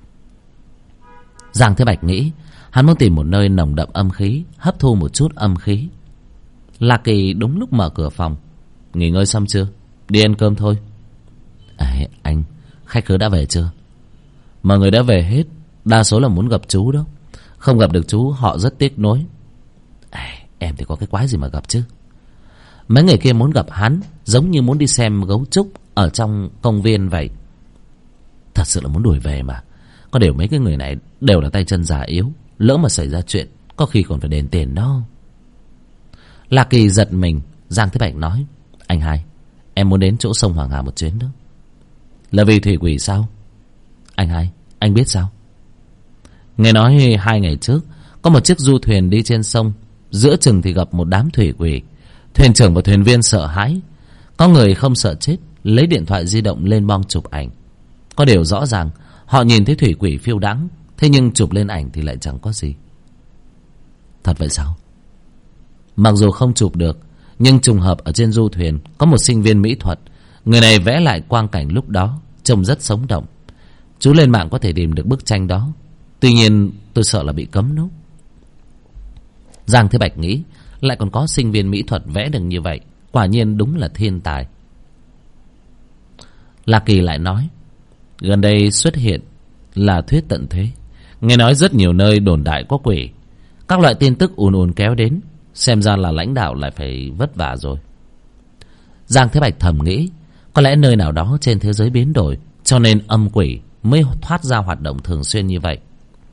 Giang Thế Bạch nghĩ hắn muốn tìm một nơi nồng đậm âm khí, hấp thu một chút âm khí. Lạc Kỳ đúng lúc mở cửa phòng. Nghỉ ngơi xong chưa? Đi ăn cơm thôi. Anh, khách khứa đã về chưa? Mọi người đã về hết. Đa số là muốn gặp chú đó. Không gặp được chú họ rất tiếc nuối. Em thì có cái quái gì mà gặp chứ. Mấy người kia muốn gặp hắn giống như muốn đi xem gấu trúc ở trong công viên vậy. Thật sự là muốn đuổi về mà. Có điều mấy cái người này đều là tay chân già yếu, lỡ mà xảy ra chuyện có khi còn phải đền tiền đó. Lạc Kỳ giật mình. Giang Thế Bạch nói, anh hai, em muốn đến chỗ sông Hoàng Hà một chuyến đó. Là vì thủy quỷ sao? Anh hai, anh biết sao? Nghe nói 2 ngày trước có một chiếc du thuyền đi trên sông, giữa chừng thì gặp một đám thủy quỷ. Thuyền trưởng và thuyền viên sợ hãi. Có người không sợ chết lấy điện thoại di động lên bom chụp ảnh. Có điều rõ ràng họ nhìn thấy thủy quỷ phiêu đãng, thế nhưng chụp lên ảnh thì lại chẳng có gì. Thật vậy sao? Mặc dù không chụp được, nhưng trùng hợp ở trên du thuyền có một sinh viên mỹ thuật. Người này vẽ lại quang cảnh lúc đó, trông rất sống động. Chú lên mạng có thể tìm được bức tranh đó. Tuy nhiên tôi sợ là bị cấm nốt. Giang Thế Bạch nghĩ lại còn có sinh viên mỹ thuật vẽ được như vậy, quả nhiên đúng là thiên tài. Lạc Kỳ lại nói, gần đây xuất hiện là thuyết tận thế. Nghe nói rất nhiều nơi đồn đại có quỷ. Các loại tin tức ùn ùn kéo đến. Xem ra là lãnh đạo lại phải vất vả rồi. Giang Thế Bạch thầm nghĩ, có lẽ nơi nào đó trên thế giới biến đổi, cho nên âm quỷ mới thoát ra hoạt động thường xuyên như vậy.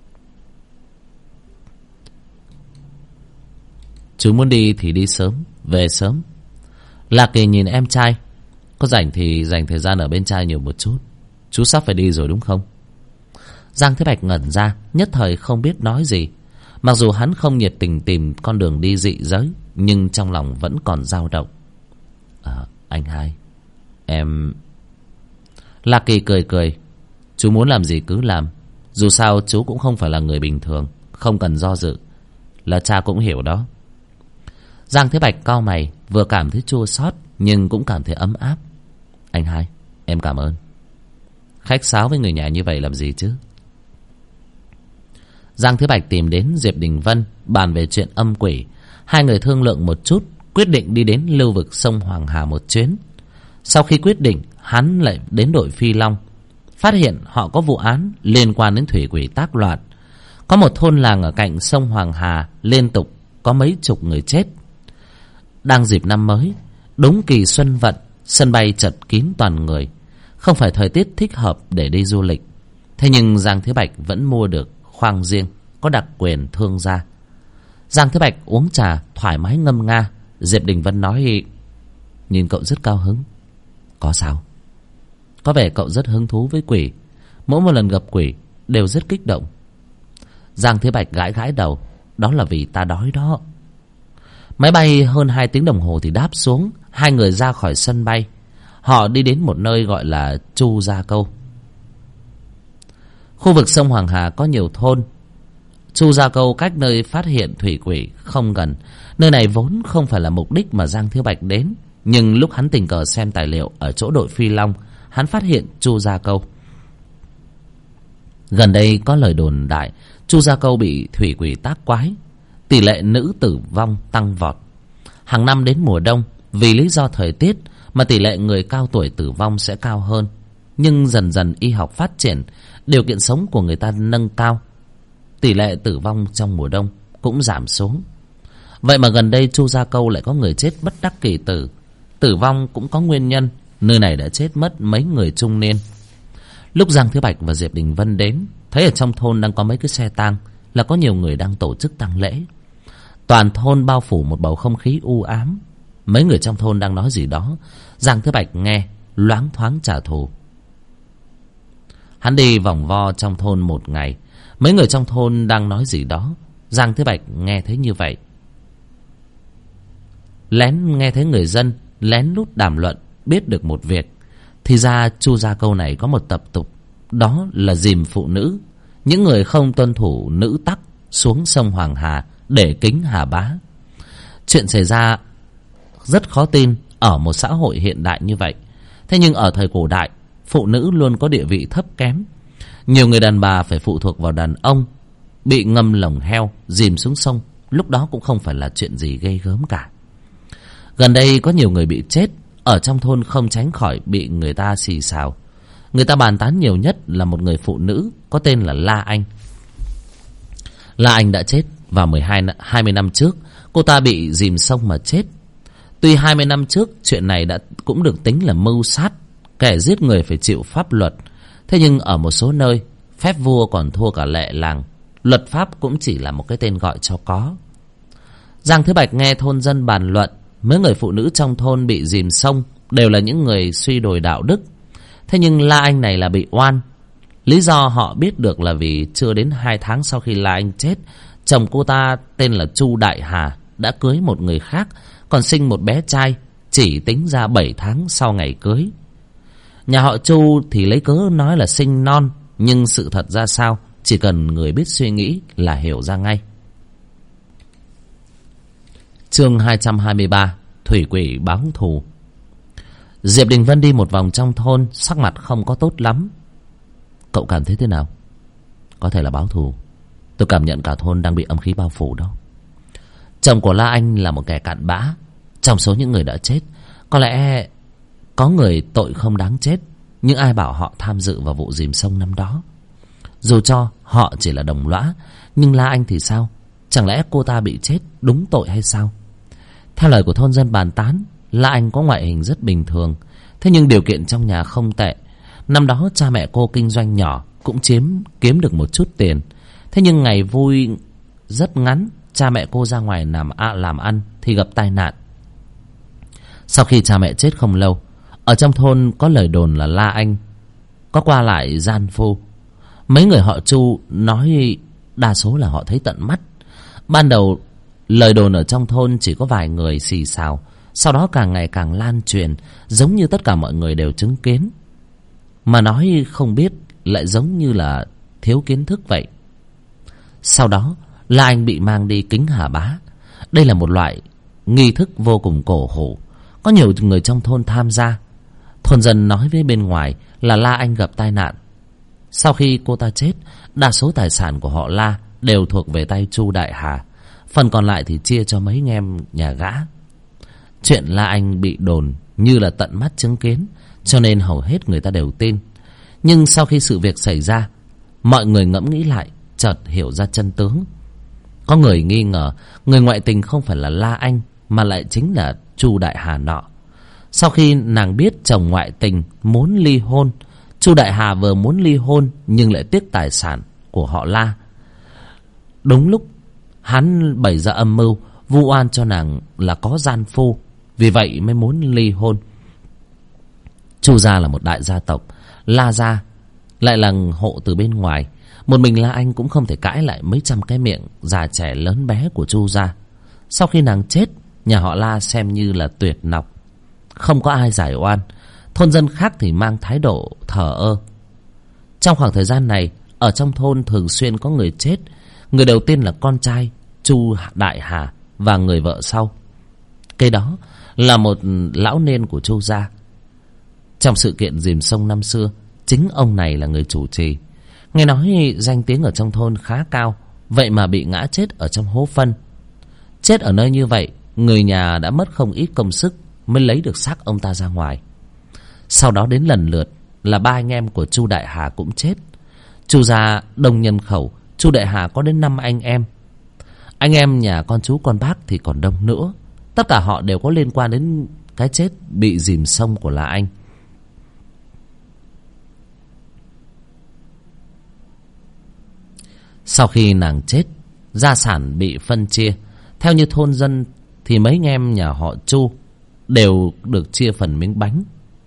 Chú muốn đi thì đi sớm, về sớm. Lạc Kỳ nhìn em trai, có rảnh thì dành thời gian ở bên trai nhiều một chút. Chú sắp phải đi rồi đúng không? Giang Thế Bạch ngẩn ra, nhất thời không biết nói gì. Mặc dù hắn không nhiệt tình tìm con đường đi dị giới, nhưng trong lòng vẫn còn dao động. Anh hai, em... Lạc Kỳ cười cười. Chú muốn làm gì cứ làm. Dù sao chú cũng không phải là người bình thường, không cần do dự. Là cha cũng hiểu đó. Giang Thế Bạch cau mày, vừa cảm thấy chua xót nhưng cũng cảm thấy ấm áp. Anh hai, em cảm ơn. Khách sáo với người nhà như vậy làm gì chứ? Giang Thế Bạch tìm đến Diệp Đình Vân bàn về chuyện âm quỷ. Hai người thương lượng một chút, quyết định đi đến lưu vực sông Hoàng Hà một chuyến. Sau khi quyết định, hắn lại đến đội Phi Long, phát hiện họ có vụ án liên quan đến thủy quỷ tác loạn. Có một thôn làng ở cạnh sông Hoàng Hà liên tục có mấy chục người chết. Đang dịp năm mới, đúng kỳ xuân vận, sân bay chật kín toàn người. Không phải thời tiết thích hợp để đi du lịch. Thế nhưng Giang Thế Bạch vẫn mua được khoang riêng, có đặc quyền thương gia. Giang Thế Bạch uống trà thoải mái ngâm nga. Diệp Đình Vân nói, nhìn cậu rất cao hứng. Có sao? Có vẻ cậu rất hứng thú với quỷ. Mỗi một lần gặp quỷ đều rất kích động. Giang Thế Bạch gãi gãi đầu. Đó là vì ta đói đó. Máy bay hơn 2 tiếng đồng hồ thì đáp xuống. Hai người ra khỏi sân bay. Họ đi đến một nơi gọi là Chu Gia Câu. Khu vực sông Hoàng Hà có nhiều thôn. Chu Gia Câu cách nơi phát hiện thủy quỷ không gần. Nơi này vốn không phải là mục đích mà Giang Thế Bạch đến. Nhưng lúc hắn tình cờ xem tài liệu ở chỗ đội Phi Long, hắn phát hiện Chu Gia Câu. Gần đây có lời đồn đại Chu Gia Câu bị thủy quỷ tác quái. Tỷ lệ nữ tử vong tăng vọt. Hàng năm đến mùa đông, vì lý do thời tiết mà tỷ lệ người cao tuổi tử vong sẽ cao hơn. Nhưng dần dần y học phát triển, điều kiện sống của người ta nâng cao, tỷ lệ tử vong trong mùa đông cũng giảm xuống. Vậy mà gần đây Chu Gia Câu lại có người chết bất đắc kỳ tử. Tử vong cũng có nguyên nhân. Nơi này đã chết mất mấy người trung niên. Lúc Giang Thế Bạch và Diệp Đình Vân đến, thấy ở trong thôn đang có mấy cái xe tang, là có nhiều người đang tổ chức tang lễ. Toàn thôn bao phủ một bầu không khí u ám. Mấy người trong thôn đang nói gì đó, Giang Thế Bạch nghe loáng thoáng trả thù. Hắn đi vòng vo trong thôn một ngày, mấy người trong thôn đang nói gì đó, Giang Thế Bạch nghe thấy như vậy. Lén nghe thấy người dân lén lút đàm luận, biết được một việc. Thì ra Chu gia câu này có một tập tục, đó là dìm phụ nữ, những người không tuân thủ nữ tắc, xuống sông Hoàng Hà để kính Hà Bá. Chuyện xảy ra rất khó tin ở một xã hội hiện đại như vậy. Thế nhưng ở thời cổ đại, phụ nữ luôn có địa vị thấp kém. Nhiều người đàn bà phải phụ thuộc vào đàn ông, bị ngâm lồng heo dìm xuống sông, lúc đó cũng không phải là chuyện gì ghê gớm cả. Gần đây có nhiều người bị chết ở trong thôn, không tránh khỏi bị người ta xì xào. Người ta bàn tán nhiều nhất là một người phụ nữ có tên là La Anh. La Anh đã chết vào 20 năm trước. Cô ta bị dìm sông mà chết. Tuy 20 năm trước chuyện này cũng được tính là mưu sát, kẻ giết người phải chịu pháp luật. Thế nhưng ở một số nơi, phép vua còn thua cả lệ làng. Luật pháp cũng chỉ là một cái tên gọi cho có. Giang Thế Bạch nghe thôn dân bàn luận, mấy người phụ nữ trong thôn bị dìm sông đều là những người suy đồi đạo đức. Thế nhưng La Anh này là bị oan. Lý do họ biết được là vì chưa đến 2 tháng sau khi La Anh chết, chồng cô ta tên là Chu Đại Hà đã cưới một người khác, còn sinh một bé trai, chỉ tính ra 7 tháng sau ngày cưới. Nhà họ Chu thì lấy cớ nói là sinh non, nhưng sự thật ra sao, chỉ cần người biết suy nghĩ là hiểu ra ngay. Chương 223, Thủy Quỷ báo thù. Diệp Đình Vân đi một vòng trong thôn, sắc mặt không có tốt lắm. Cậu cảm thấy thế nào? Có thể là báo thù. Tôi cảm nhận cả thôn đang bị âm khí bao phủ đó. Chồng của La Anh là một kẻ cặn bã. Trong số những người đã chết, có lẽ có người tội không đáng chết, nhưng ai bảo họ tham dự vào vụ dìm sông năm đó. Dù cho họ chỉ là đồng lõa, nhưng La Anh thì sao? Chẳng lẽ cô ta bị chết đúng tội hay sao? Theo lời của thôn dân bàn tán, La Anh có ngoại hình rất bình thường, thế nhưng điều kiện trong nhà không tệ. Năm đó cha mẹ cô kinh doanh nhỏ, cũng kiếm được một chút tiền. Thế nhưng ngày vui rất ngắn, cha mẹ cô ra ngoài làm ăn thì gặp tai nạn. Sau khi cha mẹ chết không lâu, ở trong thôn có lời đồn là La Anh có qua lại gian phu. Mấy người họ Chu nói đa số là họ thấy tận mắt. Ban đầu lời đồn ở trong thôn chỉ có vài người xì xào, sau đó càng ngày càng lan truyền, giống như tất cả mọi người đều chứng kiến. Mà nói không biết lại giống như là thiếu kiến thức vậy. Sau đó La Anh bị mang đi kính Hà Bá. Đây là một loại nghi thức vô cùng cổ hủ, có nhiều người trong thôn tham gia. Thôn dân nói với bên ngoài là La Anh gặp tai nạn. Sau khi cô ta chết, đa số tài sản của họ La đều thuộc về tay Chu Đại Hà, phần còn lại thì chia cho mấy anh em nhà gã. Chuyện La Anh bị đồn như là tận mắt chứng kiến, cho nên hầu hết người ta đều tin. Nhưng sau khi sự việc xảy ra, mọi người ngẫm nghĩ lại, chợt hiểu ra chân tướng. Có người nghi ngờ người ngoại tình không phải là La Anh, mà lại chính là Chu Đại Hà nọ. Sau khi nàng biết chồng ngoại tình muốn ly hôn, Chu Đại Hà vừa muốn ly hôn nhưng lại tiếc tài sản của họ La. Đúng lúc hắn bày ra âm mưu vu oan cho nàng là có gian phu, vì vậy mới muốn ly hôn. Chu gia là một đại gia tộc, La gia lại là hộ từ bên ngoài. Một mình La Anh cũng không thể cãi lại mấy trăm cái miệng già trẻ lớn bé của Chu gia. Sau khi nàng chết, nhà họ La xem như là tuyệt nọc, không có ai giải oan. Thôn dân khác thì mang thái độ thờ ơ. Trong khoảng thời gian này, ở trong thôn thường xuyên có người chết. Người đầu tiên là con trai Chu Đại Hà và người vợ sau. Cái đó là một lão nên của Chu gia. Trong sự kiện dìm sông năm xưa, chính ông này là người chủ trì. Nghe nói danh tiếng ở trong thôn khá cao, vậy mà bị ngã chết ở trong hố phân. Chết ở nơi như vậy, người nhà đã mất không ít công sức mới lấy được xác ông ta ra ngoài. Sau đó đến lần lượt là 3 anh em của Chu Đại Hà cũng chết. Chu gia đông nhân khẩu, Chu Đại Hà có đến 5 anh em. Anh em nhà con chú con bác thì còn đông nữa. Tất cả họ đều có liên quan đến cái chết bị dìm sông của La Anh. Sau khi nàng chết, gia sản bị phân chia. Theo như thôn dân thì mấy anh em nhà họ Chu đều được chia phần miếng bánh.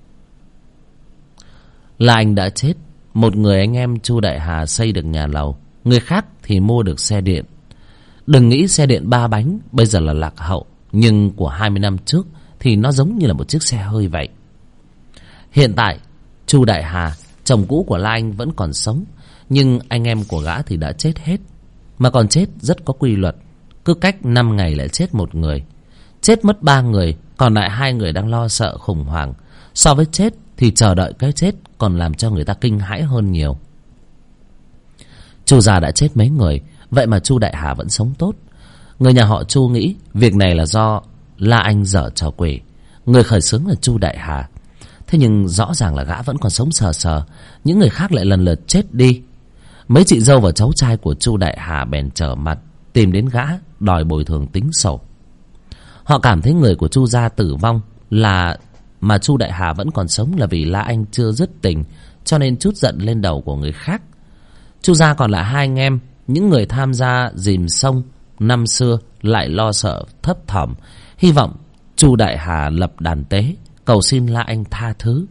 Là anh đã chết, một người anh em Chu Đại Hà xây được nhà lầu, người khác thì mua được xe điện. Đừng nghĩ xe điện 3 bánh bây giờ là lạc hậu, nhưng của 20 năm trước thì nó giống như là một chiếc xe hơi vậy. Hiện tại Chu Đại Hà, chồng cũ của La Anh, vẫn còn sống, nhưng anh em của gã thì đã chết hết. Mà còn chết rất có quy luật, cứ cách 5 ngày lại chết một người. Chết mất 3 người, còn lại 2 người đang lo sợ khủng hoảng. So với chết thì chờ đợi cái chết còn làm cho người ta kinh hãi hơn nhiều. Chu gia đã chết mấy người, vậy mà Chu Đại Hà vẫn sống tốt. Người nhà họ Chu nghĩ việc này là do La Anh dở trò quỷ, người khởi xướng là Chu Đại Hà. Thế nhưng rõ ràng là gã vẫn còn sống sờ sờ, những người khác lại lần lượt chết đi. Mấy chị dâu và cháu trai của Chu Đại Hà bèn trở mặt tìm đến gã đòi bồi thường tính sổ. Họ cảm thấy người của Chu gia tử vong là mà Chu Đại Hà vẫn còn sống là vì La Anh chưa dứt tình, cho nên trút giận lên đầu của người khác. Chu gia còn là 2 anh em, những người tham gia dìm sông năm xưa lại lo sợ thấp thỏm, hy vọng Chu Đại Hà lập đàn tế cầu xin La Anh tha thứ.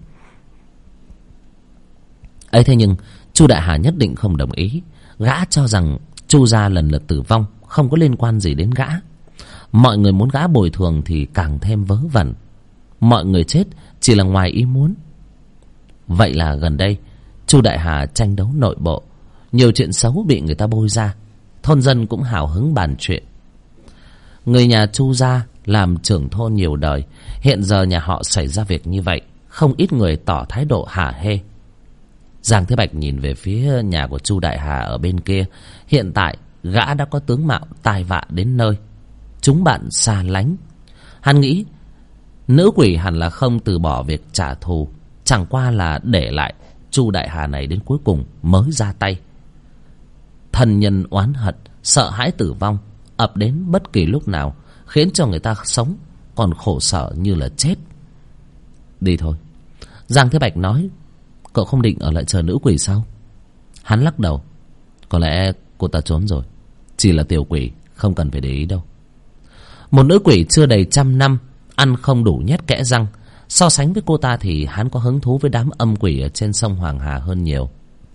ấy thế nhưng Chu Đại Hà nhất định không đồng ý. Gã cho rằng Chu gia lần lượt tử vong không có liên quan gì đến gã. Mọi người muốn gã bồi thường thì càng thêm vớ vẩn. Mọi người chết chỉ là ngoài ý muốn. Vậy là gần đây Chu Đại Hà tranh đấu nội bộ, nhiều chuyện xấu bị người ta bôi ra. Thôn dân cũng hào hứng bàn chuyện. Người nhà Chu gia làm trưởng thôn nhiều đời, hiện giờ nhà họ xảy ra việc như vậy, không ít người tỏ thái độ hả hê. Giang Thế Bạch nhìn về phía nhà của Chu Đại Hà ở bên kia. Hiện tại gã đã có tướng mạo tai vạ đến nơi, chúng bạn xa lánh. Hắn nghĩ nữ quỷ hẳn là không từ bỏ việc trả thù, chẳng qua là để lại Chu Đại Hà này đến cuối cùng mới ra tay. Thân nhân oán hận, sợ hãi tử vong ập đến bất kỳ lúc nào, khiến cho người ta sống còn khổ sở như là chết. Đi thôi, Giang Thế Bạch nói. Cậu không định ở lại chờ nữ quỷ sao? Hắn lắc đầu. Có lẽ cô ta trốn rồi, chỉ là tiểu quỷ, không cần phải để ý đâu. Một nữ quỷ chưa đầy 100 năm, ăn không đủ nhét kẽ răng. So sánh với cô ta thì hắn có hứng thú với đám âm quỷ ở trên sông Hoàng Hà hơn nhiều.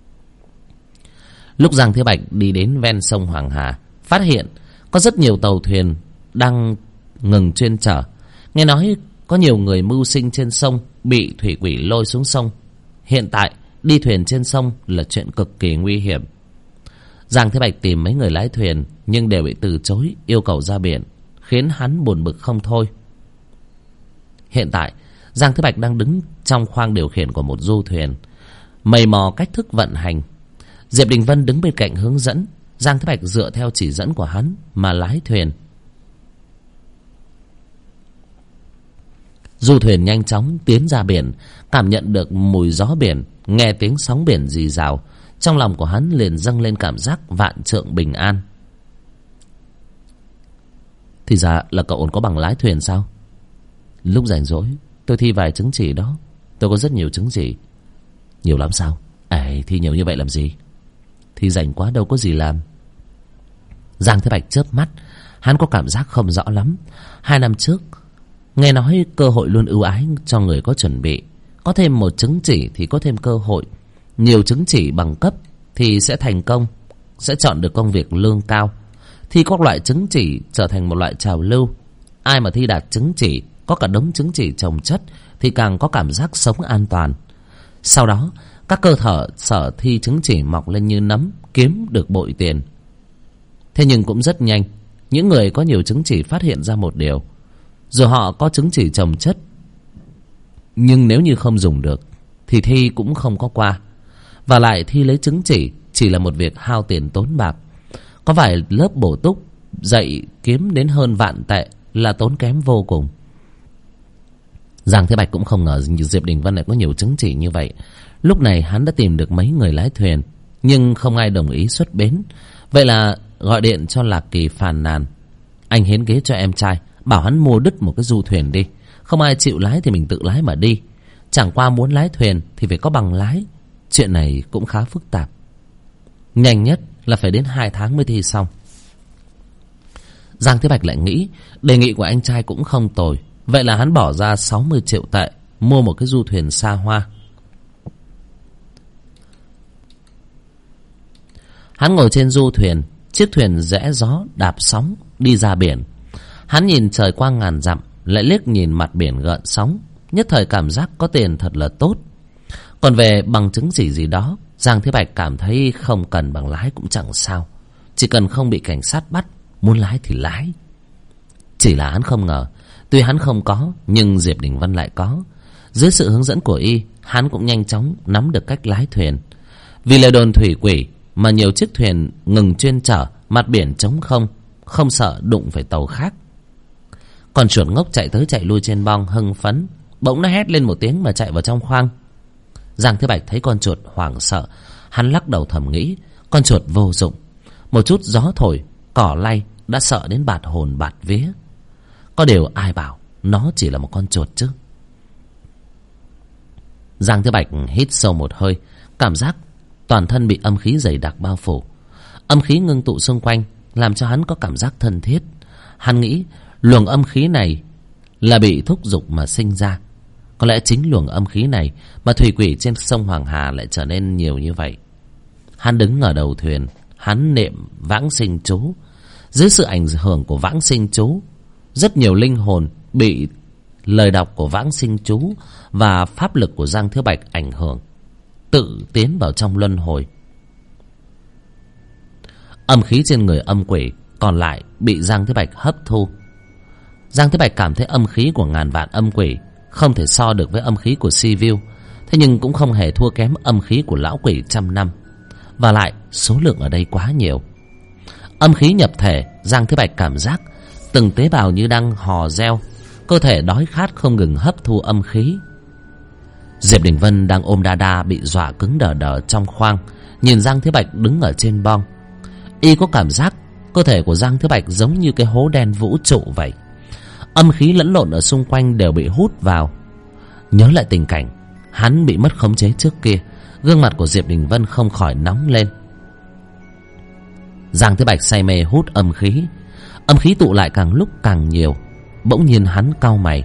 Lúc Giang Thế Bạch đi đến ven sông Hoàng Hà, phát hiện có rất nhiều tàu thuyền đang ngừng chuyên chở. Nghe nói có nhiều người mưu sinh trên sông bị thủy quỷ lôi xuống sông. Hiện tại đi thuyền trên sông là chuyện cực kỳ nguy hiểm. Giang Thế Bạch tìm mấy người lái thuyền nhưng đều bị từ chối yêu cầu ra biển, khiến hắn buồn bực không thôi. Hiện tại Giang Thế Bạch đang đứng trong khoang điều khiển của một du thuyền, mày mò cách thức vận hành. Diệp Đình Vân đứng bên cạnh hướng dẫn. Giang Thế Bạch dựa theo chỉ dẫn của hắn mà lái thuyền. Du thuyền nhanh chóng tiến ra biển, cảm nhận được mùi gió biển, nghe tiếng sóng biển rì rào. Trong lòng của hắn liền dâng lên cảm giác vạn trượng bình an. Thì ra là cậu ổn có bằng lái thuyền sao? Lúc rảnh rỗi tôi thi vài chứng chỉ đó. Tôi có rất nhiều chứng chỉ. Nhiều lắm sao? Thi nhiều như vậy làm gì? Thì rảnh quá đâu có gì làm. Giang Thế Bạch chớp mắt. Hắn có cảm giác không rõ lắm. 2 năm trước nghe nói cơ hội luôn ưu ái cho người có chuẩn bị. Có thêm một chứng chỉ thì có thêm cơ hội. Nhiều chứng chỉ bằng cấp thì sẽ thành công, sẽ chọn được công việc lương cao. Thi các loại chứng chỉ trở thành một loại trào lưu. Ai mà thi đạt chứng chỉ, có cả đống chứng chỉ chồng chất, thì càng có cảm giác sống an toàn. Sau đó các cơ sở thi chứng chỉ mọc lên như nấm, kiếm được bội tiền. Thế nhưng cũng rất nhanh, những người có nhiều chứng chỉ phát hiện ra một điều: dù họ có chứng chỉ chồng chất, nhưng nếu như không dùng được thì thi cũng không có qua. Và lại thi lấy chứng chỉ là một việc hao tiền tốn bạc. Có vài lớp bổ túc dạy kiếm đến hơn vạn tệ là tốn kém vô cùng. Giang Thế Bạch cũng không ngờ Diệp Đình Vân lại có nhiều chứng chỉ như vậy. Lúc này hắn đã tìm được mấy người lái thuyền, nhưng không ai đồng ý xuất bến. Vậy là gọi điện cho Lạc Kỳ phàn nàn. Anh hiến ghế cho em trai, bảo hắn mua đứt một cái du thuyền đi. Không ai chịu lái thì mình tự lái mà đi. Chẳng qua muốn lái thuyền thì phải có bằng lái. Chuyện này cũng khá phức tạp. Nhanh nhất là phải đến 2 tháng mới thi xong. Giang Thế Bạch lại nghĩ đề nghị của anh trai cũng không tồi. Vậy là hắn bỏ ra 60 triệu tệ mua một cái du thuyền xa hoa. Hắn ngồi trên du thuyền, chiếc thuyền rẽ gió đạp sóng đi ra biển. Hắn nhìn trời quang ngàn dặm, lại liếc nhìn mặt biển gợn sóng, nhất thời cảm giác có tiền thật là tốt. Còn về bằng chứng gì đó, Giang Thế Bạch cảm thấy không cần bằng lái cũng chẳng sao, chỉ cần không bị cảnh sát bắt, muốn lái thì lái. Chỉ là hắn không ngờ, tuy hắn không có, nhưng Diệp Đình Vân lại có. Dưới sự hướng dẫn của y, hắn cũng nhanh chóng nắm được cách lái thuyền. Vì lời đồn thủy quỷ mà nhiều chiếc thuyền ngừng chuyên chở, mặt biển trống không, không sợ đụng phải tàu khác. Con chuột ngốc chạy tới chạy lui trên bong hưng phấn, bỗng nó hét lên một tiếng mà chạy vào trong khoang. Giang Thế Bạch thấy con chuột hoảng sợ, hắn lắc đầu thầm nghĩ con chuột vô dụng, một chút gió thổi, cỏ lay đã sợ đến bạt hồn bạt vía. Có điều ai bảo nó chỉ là một con chuột chứ. Giang Thế Bạch hít sâu một hơi, cảm giác toàn thân bị âm khí dày đặc bao phủ. Âm khí ngưng tụ xung quanh làm cho hắn có cảm giác thân thiết. Hắn nghĩ luồng âm khí này là bị thúc giục mà sinh ra. Có lẽ chính luồng âm khí này mà thủy quỷ trên sông Hoàng Hà lại trở nên nhiều như vậy. Hắn đứng ở đầu thuyền, hắn niệm vãng sinh chú. Dưới sự ảnh hưởng của vãng sinh chú, rất nhiều linh hồn bị lời đọc của vãng sinh chú và pháp lực của Giang Thế Bạch ảnh hưởng, tự tiến vào trong luân hồi. Âm khí trên người âm quỷ còn lại bị Giang Thế Bạch hấp thu. Giang Thế Bạch cảm thấy âm khí của ngàn vạn âm quỷ không thể so được với âm khí của Sivu, thế nhưng cũng không hề thua kém âm khí của lão quỷ trăm năm. Và lại số lượng ở đây quá nhiều. Âm khí nhập thể, Giang Thế Bạch cảm giác từng tế bào như đang hò reo, cơ thể đói khát không ngừng hấp thu âm khí. Diệp Đình Vân đang ôm Đa bị dọa cứng đờ đờ trong khoang, nhìn Giang Thế Bạch đứng ở trên bong. Y có cảm giác cơ thể của Giang Thế Bạch giống như cái hố đen vũ trụ vậy. Âm khí lẫn lộn ở xung quanh đều bị hút vào. Nhớ lại tình cảnh hắn bị mất khống chế trước kia, gương mặt của Diệp Đình Vân không khỏi nóng lên. Giang Thế Bạch say mê hút âm khí. Âm khí tụ lại càng lúc càng nhiều. Bỗng nhiên hắn cau mày.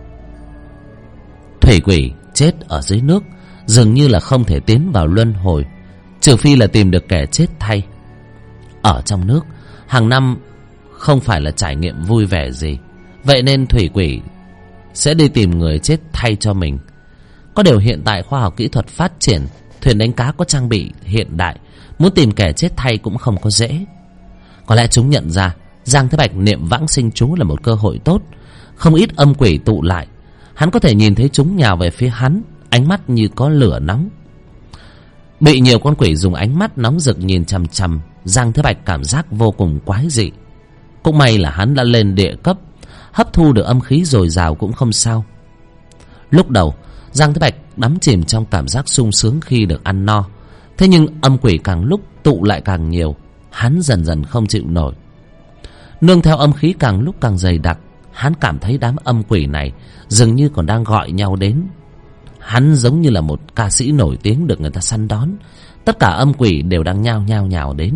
Thủy quỷ chết ở dưới nước dường như là không thể tiến vào luân hồi, trừ phi là tìm được kẻ chết thay. Ở trong nước hàng năm không phải là trải nghiệm vui vẻ gì, vậy nên thủy quỷ sẽ đi tìm người chết thay cho mình. Có điều hiện tại khoa học kỹ thuật phát triển, thuyền đánh cá có trang bị hiện đại, muốn tìm kẻ chết thay cũng không có dễ. Có lẽ chúng nhận ra Giang Thế Bạch niệm vãng sinh chú là một cơ hội tốt. Không ít âm quỷ tụ lại, hắn có thể nhìn thấy chúng nhào về phía hắn, ánh mắt như có lửa nóng. Bị nhiều con quỷ dùng ánh mắt nóng rực nhìn chằm chằm, Giang Thế Bạch cảm giác vô cùng quái dị. Cũng may là hắn đã lên địa cấp, hấp thu được âm khí dồi dào cũng không sao. Lúc đầu Giang Thế Bạch đắm chìm trong cảm giác sung sướng khi được ăn no. Thế nhưng âm quỷ càng lúc tụ lại càng nhiều, hắn dần dần không chịu nổi. Nương theo âm khí càng lúc càng dày đặc, hắn cảm thấy đám âm quỷ này dường như còn đang gọi nhau đến. Hắn giống như là một ca sĩ nổi tiếng được người ta săn đón. Tất cả âm quỷ đều đang nhao đến.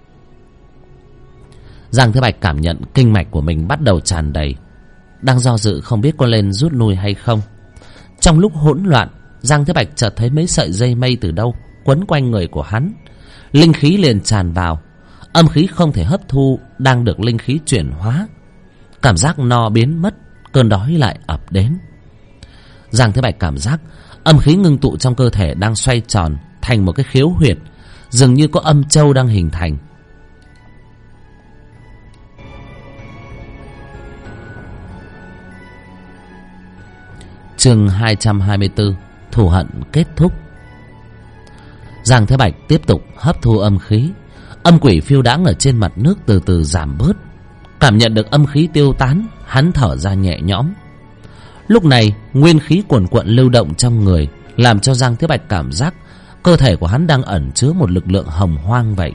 Giang Thế Bạch cảm nhận kinh mạch của mình bắt đầu tràn đầy, đang do dự không biết có lên rút lui hay không. Trong lúc hỗn loạn, Giang Thế Bạch chợt thấy mấy sợi dây mây từ đâu quấn quanh người của hắn. Linh khí liền tràn vào. Âm khí không thể hấp thu đang được linh khí chuyển hóa. Cảm giác no biến mất, cơn đói lại ập đến. Giang Thế Bạch cảm giác âm khí ngưng tụ trong cơ thể đang xoay tròn thành một cái khiếu huyệt, dường như có âm châu đang hình thành. Chương 224, thù hận kết thúc. Giang Thế Bạch tiếp tục hấp thu âm khí. Âm quỷ phiêu đãng ở trên mặt nước từ từ giảm bớt. Cảm nhận được âm khí tiêu tán, hắn thở ra nhẹ nhõm. Lúc này nguyên khí cuồn cuộn lưu động trong người, làm cho Giang Thế Bạch cảm giác cơ thể của hắn đang ẩn chứa một lực lượng hồng hoang vậy.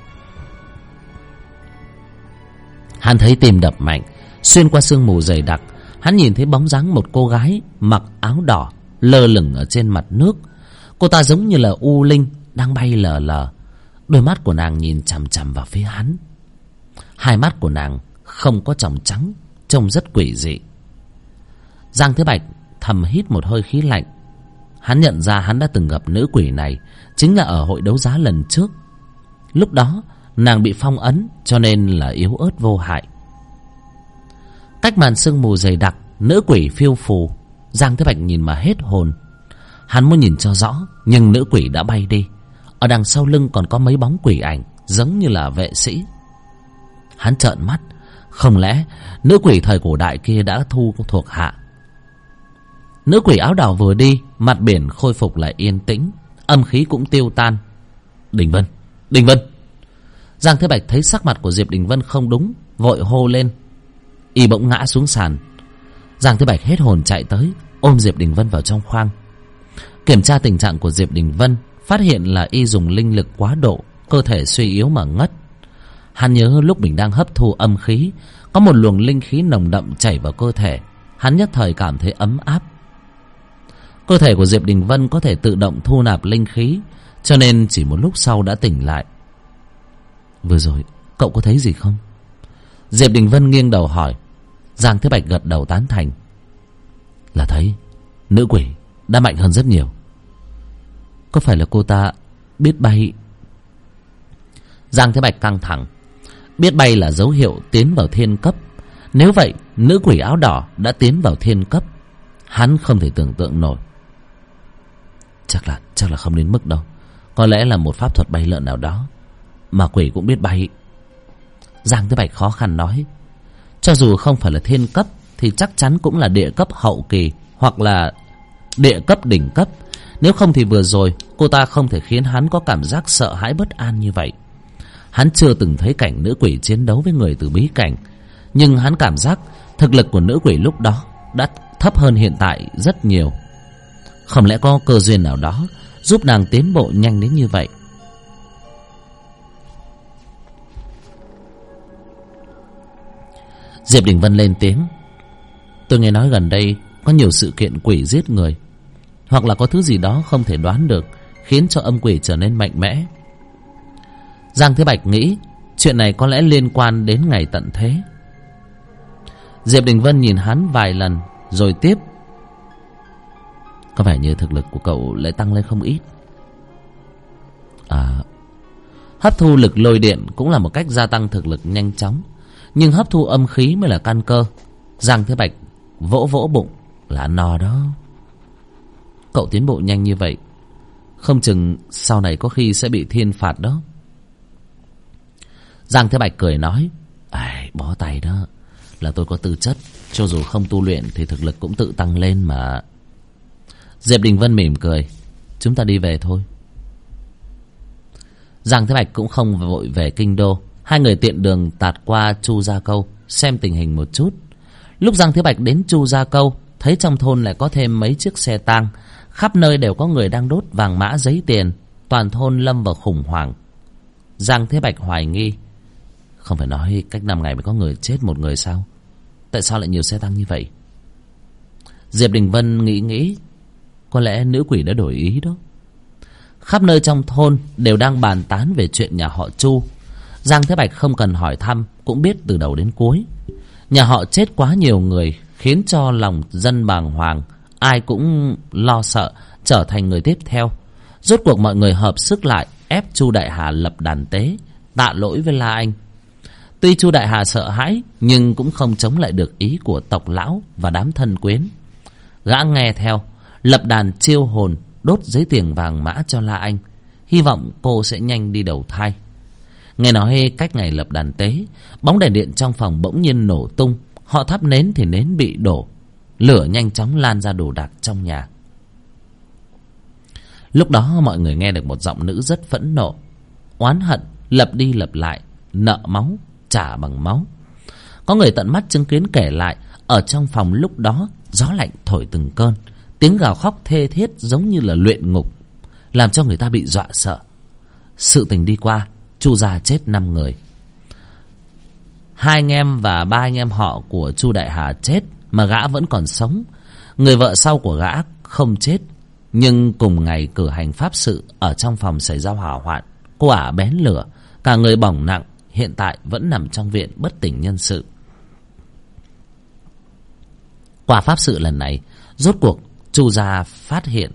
Hắn thấy tim đập mạnh. Xuyên qua sương mù dày đặc, hắn nhìn thấy bóng dáng một cô gái mặc áo đỏ lơ lửng ở trên mặt nước. Cô ta giống như là u linh đang bay lờ lờ. Đôi mắt của nàng nhìn chằm chằm vào phía hắn. Hai mắt của nàng không có tròng trắng, trông rất quỷ dị. Giang Thế Bạch thầm hít một hơi khí lạnh. Hắn nhận ra hắn đã từng gặp nữ quỷ này, chính là ở hội đấu giá lần trước. Lúc đó nàng bị phong ấn, cho nên là yếu ớt vô hại. Cách màn sương mù dày đặc, nữ quỷ phiêu phù. Giang Thế Bạch nhìn mà hết hồn. Hắn muốn nhìn cho rõ, nhưng nữ quỷ đã bay đi. Ở đằng sau lưng còn có mấy bóng quỷ ảnh, giống như là vệ sĩ. Hắn trợn mắt, không lẽ nữ quỷ thời cổ đại kia đã thu thuộc hạ? Nữ quỷ áo đỏ vừa đi, mặt biển khôi phục lại yên tĩnh, âm khí cũng tiêu tan. Đình Vân, Đình Vân! Giang Thế Bạch thấy sắc mặt của Diệp Đình Vân không đúng, vội hô lên. Y bỗng ngã xuống sàn. Giang Thế Bạch hết hồn chạy tới, ôm Diệp Đình Vân vào trong khoang. Kiểm tra tình trạng của Diệp Đình Vân, phát hiện là y dùng linh lực quá độ, cơ thể suy yếu mà ngất. Hắn nhớ lúc mình đang hấp thu âm khí, có một luồng linh khí nồng đậm chảy vào cơ thể. Hắn nhất thời cảm thấy ấm áp. Cơ thể của Diệp Đình Vân có thể tự động thu nạp linh khí, cho nên chỉ một lúc sau đã tỉnh lại. Vừa rồi cậu có thấy gì không? Diệp Đình Vân nghiêng đầu hỏi. Giang Thế Bạch gật đầu tán thành. Là thấy nữ quỷ đã mạnh hơn rất nhiều. Có phải là cô ta biết bay? Giang Thế Bạch căng thẳng. Biết bay là dấu hiệu tiến vào thiên cấp. Nếu vậy nữ quỷ áo đỏ đã tiến vào thiên cấp. Hắn không thể tưởng tượng nổi. Chắc là không đến mức đâu. Có lẽ là một pháp thuật bay lượn nào đó. Mà quỷ cũng biết bay. Giang Thế Bạch khó khăn nói. Cho dù không phải là thiên cấp thì chắc chắn cũng là địa cấp hậu kỳ, hoặc là địa cấp đỉnh cấp. Nếu không thì vừa rồi cô ta không thể khiến hắn có cảm giác sợ hãi bất an như vậy. Hắn chưa từng thấy cảnh nữ quỷ chiến đấu với người từ bí cảnh, nhưng hắn cảm giác thực lực của nữ quỷ lúc đó đã thấp hơn hiện tại rất nhiều. Không lẽ có cơ duyên nào đó giúp nàng tiến bộ nhanh đến như vậy? Diệp Đình Vân lên tiếng. Tôi nghe nói gần đây có nhiều sự kiện quỷ giết người, hoặc là có thứ gì đó không thể đoán được, khiến cho âm quỷ trở nên mạnh mẽ. Giang Thế Bạch nghĩ chuyện này có lẽ liên quan đến ngày tận thế. Diệp Đình Vân nhìn hắn vài lần rồi tiếp. Có vẻ như thực lực của cậu lại tăng lên không ít. Hấp thu lực lôi điện cũng là một cách gia tăng thực lực nhanh chóng, nhưng hấp thu âm khí mới là căn cơ. Giang Thế Bạch vỗ vỗ bụng. Là no đó. Cậu tiến bộ nhanh như vậy, không chừng sau này có khi sẽ bị thiên phạt đó. Giang Thế Bạch cười nói. Bó tay đó. Là tôi có tư chất, cho dù không tu luyện thì thực lực cũng tự tăng lên mà. Diệp Đình Vân mỉm cười. Chúng ta đi về thôi. Giang Thế Bạch cũng không vội về kinh đô. Hai người tiện đường tạt qua Chu Gia Câu xem tình hình một chút. Lúc Giang Thế Bạch đến Chu Gia Câu, thấy trong thôn lại có thêm mấy chiếc xe tang. Khắp nơi đều có người đang đốt vàng mã giấy tiền. Toàn thôn lâm vào khủng hoảng. Giang Thế Bạch hoài nghi. Không phải nói cách 5 ngày mới có người chết một người sao? Tại sao lại nhiều xe tăng như vậy? Diệp Đình Vân nghĩ. Có lẽ nữ quỷ đã đổi ý đó. Khắp nơi trong thôn đều đang bàn tán về chuyện nhà họ Chu. Giang Thế Bạch không cần hỏi thăm cũng biết từ đầu đến cuối. Nhà họ chết quá nhiều người, khiến cho lòng dân bàng hoàng. Ai cũng lo sợ trở thành người tiếp theo. Rốt cuộc mọi người hợp sức lại ép Chu Đại Hà lập đàn tế, tạ lỗi với La Anh. Tuy Chu Đại Hà sợ hãi, nhưng cũng không chống lại được ý của tộc lão và đám thân quyến. Gã nghe theo, lập đàn chiêu hồn, đốt giấy tiền vàng mã cho La Anh, hy vọng cô sẽ nhanh đi đầu thai. Nghe nói cách ngày lập đàn tế, bóng đèn điện trong phòng bỗng nhiên nổ tung. Họ thắp nến thì nến bị đổ, lửa nhanh chóng lan ra đồ đạc trong nhà. Lúc đó mọi người nghe được một giọng nữ rất phẫn nộ, oán hận, lặp đi lặp lại, nợ máu trả bằng máu. Có người tận mắt chứng kiến kể lại, ở trong phòng lúc đó gió lạnh thổi từng cơn, tiếng gào khóc thê thiết giống như là luyện ngục, làm cho người ta bị dọa sợ. Sự tình đi qua, Chu gia chết 5 người. 2 anh em và 3 anh em họ của Chu Đại Hà chết, mà gã vẫn còn sống. Người vợ sau của gã không chết, nhưng cùng ngày cử hành pháp sự ở trong phòng xảy ra hỏa hoạn. Cô ả bén lửa, cả người bỏng nặng, hiện tại vẫn nằm trong viện bất tỉnh nhân sự. Qua pháp sự lần này, rốt cuộc Chu gia phát hiện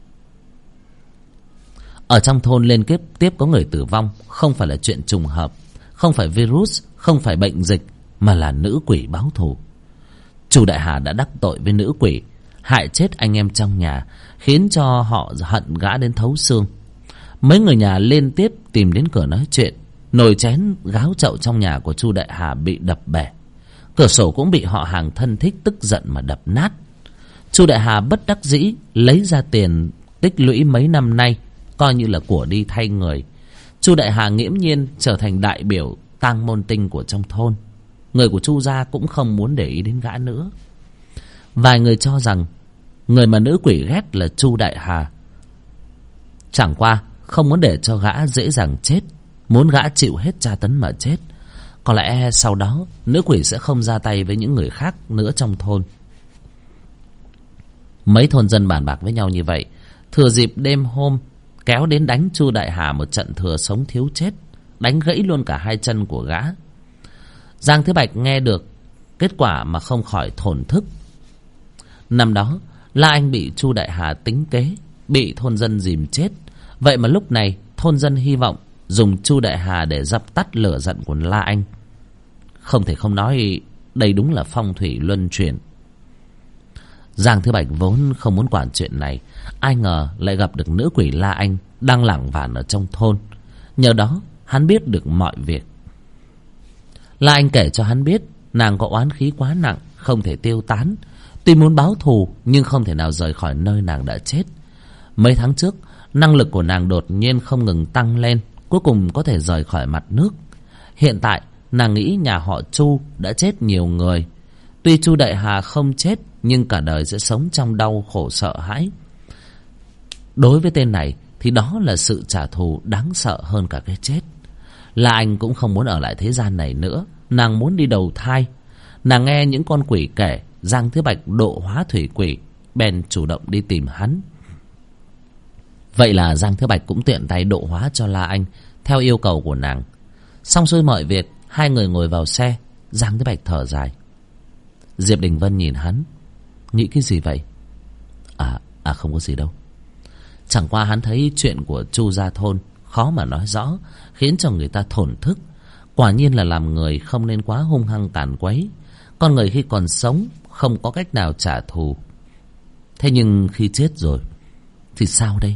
ở trong thôn liên tiếp có người tử vong, không phải là chuyện trùng hợp, không phải virus, không phải bệnh dịch, mà là nữ quỷ báo thù. Chu Đại Hà đã đắc tội với nữ quỷ, hại chết anh em trong nhà, khiến cho họ hận gã đến thấu xương. Mấy người nhà liên tiếp tìm đến cửa nói chuyện, nồi chén gáo chậu trong nhà của Chu Đại Hà bị đập bể, cửa sổ cũng bị họ hàng thân thích tức giận mà đập nát. Chu Đại Hà bất đắc dĩ lấy ra tiền tích lũy mấy năm nay, coi như là của đi thay người. Chu Đại Hà nghiễm nhiên trở thành đại biểu tang môn tinh của trong thôn. Người của Chu gia cũng không muốn để ý đến gã nữa. Vài người cho rằng người mà nữ quỷ ghét là Chu Đại Hà, chẳng qua không muốn để cho gã dễ dàng chết, muốn gã chịu hết tra tấn mà chết. Có lẽ sau đó nữ quỷ sẽ không ra tay với những người khác nữa trong thôn. Mấy thôn dân bàn bạc với nhau như vậy, thừa dịp đêm hôm kéo đến đánh Chu Đại Hà một trận thừa sống thiếu chết, đánh gãy luôn cả hai chân của gã. Giang Thế Bạch nghe được kết quả mà không khỏi thổn thức. Năm đó La Anh bị Chu Đại Hà tính kế, bị thôn dân dìm chết. Vậy mà lúc này thôn dân hy vọng dùng Chu Đại Hà để dập tắt lửa giận của La Anh. Không thể không nói đây đúng là phong thủy luân chuyển. Giang Thế Bạch vốn không muốn quản chuyện này, ai ngờ lại gặp được nữ quỷ La Anh đang lảng vảng ở trong thôn. Nhờ đó hắn biết được mọi việc. La Anh kể cho hắn biết nàng có oán khí quá nặng, không thể tiêu tán. Tuy muốn báo thù nhưng không thể nào rời khỏi nơi nàng đã chết. Mấy tháng trước, năng lực của nàng đột nhiên không ngừng tăng lên, cuối cùng có thể rời khỏi mặt nước. Hiện tại nàng nghĩ nhà họ Chu đã chết nhiều người. Tuy Chu Đại Hà không chết, nhưng cả đời sẽ sống trong đau khổ sợ hãi. Đối với tên này thì đó là sự trả thù đáng sợ hơn cả cái chết. La Anh cũng không muốn ở lại thế gian này nữa, nàng muốn đi đầu thai. Nàng nghe những con quỷ kể Giang Thế Bạch độ hóa thủy quỷ, bèn chủ động đi tìm hắn. Vậy là Giang Thế Bạch cũng tiện tay độ hóa cho La Anh theo yêu cầu của nàng. Xong xuôi mọi việc, hai người ngồi vào xe. Giang Thế Bạch thở dài. Diệp Đình Vân nhìn hắn. Nghĩ cái gì vậy? Không có gì đâu. Chẳng qua hắn thấy chuyện của Chu gia thôn khó mà nói rõ, khiến cho người ta thổn thức. Quả nhiên là làm người không nên quá hung hăng càn quấy. Con người khi còn sống không có cách nào trả thù. Thế nhưng khi chết rồi thì sao đây?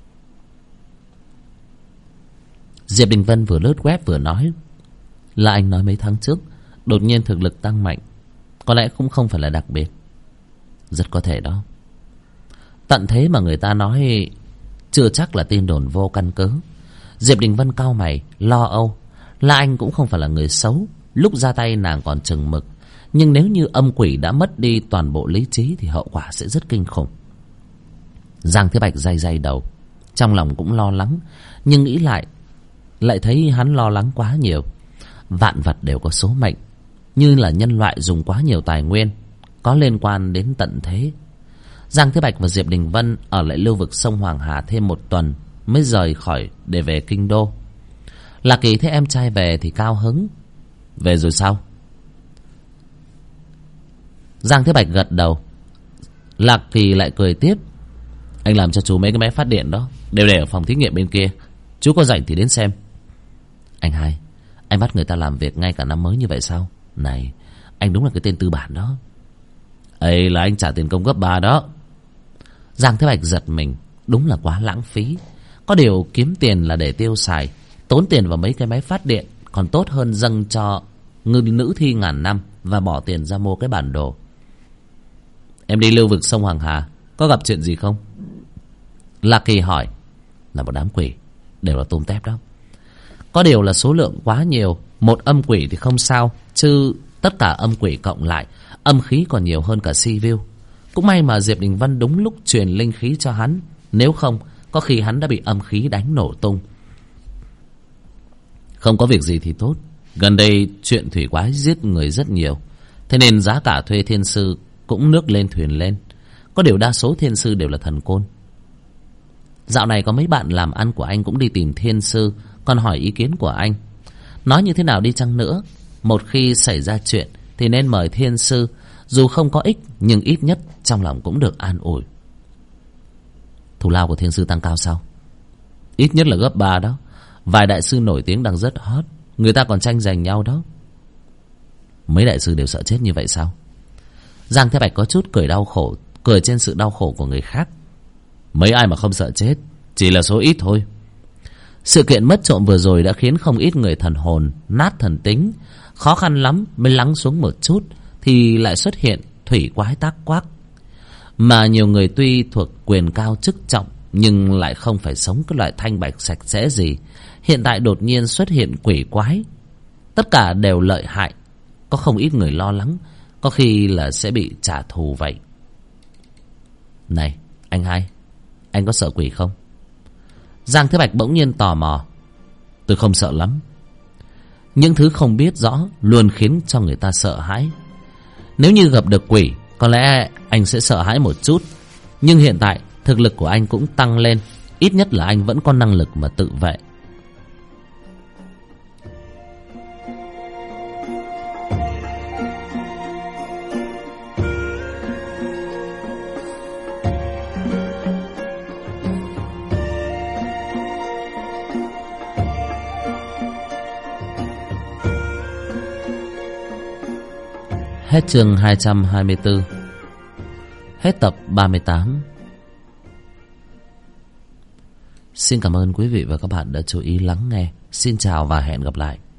Diệp Đình Vân vừa lướt web vừa nói. Là anh nói mấy tháng trước đột nhiên thực lực tăng mạnh, có lẽ cũng không phải là đặc biệt. Rất có thể đó. Tận thế mà người ta nói chưa chắc là tin đồn vô căn cứ. Diệp Đình Vân cau mày lo âu. La Anh cũng không phải là người xấu, lúc ra tay nàng còn chừng mực. Nhưng nếu như âm quỷ đã mất đi toàn bộ lý trí thì hậu quả sẽ rất kinh khủng. Giang Thế Bạch day day đầu, trong lòng cũng lo lắng, nhưng nghĩ lại thấy hắn lo lắng quá nhiều. Vạn vật đều có số mệnh, như là nhân loại dùng quá nhiều tài nguyên có liên quan đến tận thế. Giang Thế Bạch và Diệp Đình Vân ở lại lưu vực sông Hoàng Hà thêm một tuần mới rời khỏi để về kinh đô. Lạc Kỳ thấy em trai về thì cao hứng. Về rồi sao? Giang Thế Bạch gật đầu. Lạc Kỳ lại cười tiếp. Anh làm cho chú mấy cái máy phát điện đó đều để ở phòng thí nghiệm bên kia, chú có rảnh thì đến xem. Anh hai, anh bắt người ta làm việc ngay cả năm mới như vậy sao? Này, anh đúng là cái tên tư bản đó. Ấy là anh trả tiền công gấp 3 đó. Giang Thế Bạch giật mình. Đúng là quá lãng phí. Có điều kiếm tiền là để tiêu xài, tốn tiền vào mấy cái máy phát điện còn tốt hơn dâng cho nữ thi ngàn năm và bỏ tiền ra mua cái bản đồ. Em đi lưu vực sông Hoàng Hà có gặp chuyện gì không? Lạc Kỳ hỏi. Là một đám quỷ, đều là tôm tép đó. Có điều là số lượng quá nhiều. Một âm quỷ thì không sao, chứ tất cả âm quỷ cộng lại âm khí còn nhiều hơn cả si view. Cũng may mà Diệp Đình Vân đúng lúc truyền linh khí cho hắn, nếu không có khi hắn đã bị âm khí đánh nổ tung. Không có việc gì thì tốt. Gần đây chuyện thủy quái giết người rất nhiều, thế nên giá cả thuê thiên sư cũng nước lên thuyền lên. Có điều đa số thiên sư đều là thần côn. Dạo này có mấy bạn làm ăn của anh cũng đi tìm thiên sư, còn hỏi ý kiến của anh. Nói như thế nào đi chăng nữa, một khi xảy ra chuyện thì nên mời thiên sư. Dù không có ích nhưng ít nhất trong lòng cũng được an ủi. Thù lao của thiên sư tăng cao sao? Ít nhất là gấp 3 đó. Vài đại sư nổi tiếng đang rất hot, người ta còn tranh giành nhau đó. Mấy đại sư đều sợ chết như vậy sao? Giang Thế Bạch có chút cười đau khổ, cười trên sự đau khổ của người khác. Mấy ai mà không sợ chết, chỉ là số ít thôi. Sự kiện mất trộm vừa rồi đã khiến không ít người thần hồn nát thần tính. Khó khăn lắm mới lắng xuống một chút thì lại xuất hiện thủy quái tác quác. Mà nhiều người tuy thuộc quyền cao chức trọng nhưng lại không phải sống cái loại thanh bạch sạch sẽ gì. Hiện tại đột nhiên xuất hiện quỷ quái, tất cả đều lợi hại. Có không ít người lo lắng, có khi là sẽ bị trả thù vậy. Này anh hai, anh có sợ quỷ không? Giang Thế Bạch bỗng nhiên tò mò. Tôi không sợ lắm. Những thứ không biết rõ luôn khiến cho người ta sợ hãi. Nếu như gặp được quỷ, có lẽ anh sẽ sợ hãi một chút. Nhưng hiện tại thực lực của anh cũng tăng lên, ít nhất là anh vẫn có năng lực mà tự vệ. Hết chương 224. Hết tập 38. Xin cảm ơn quý vị và các bạn đã chú ý lắng nghe. Xin chào và hẹn gặp lại.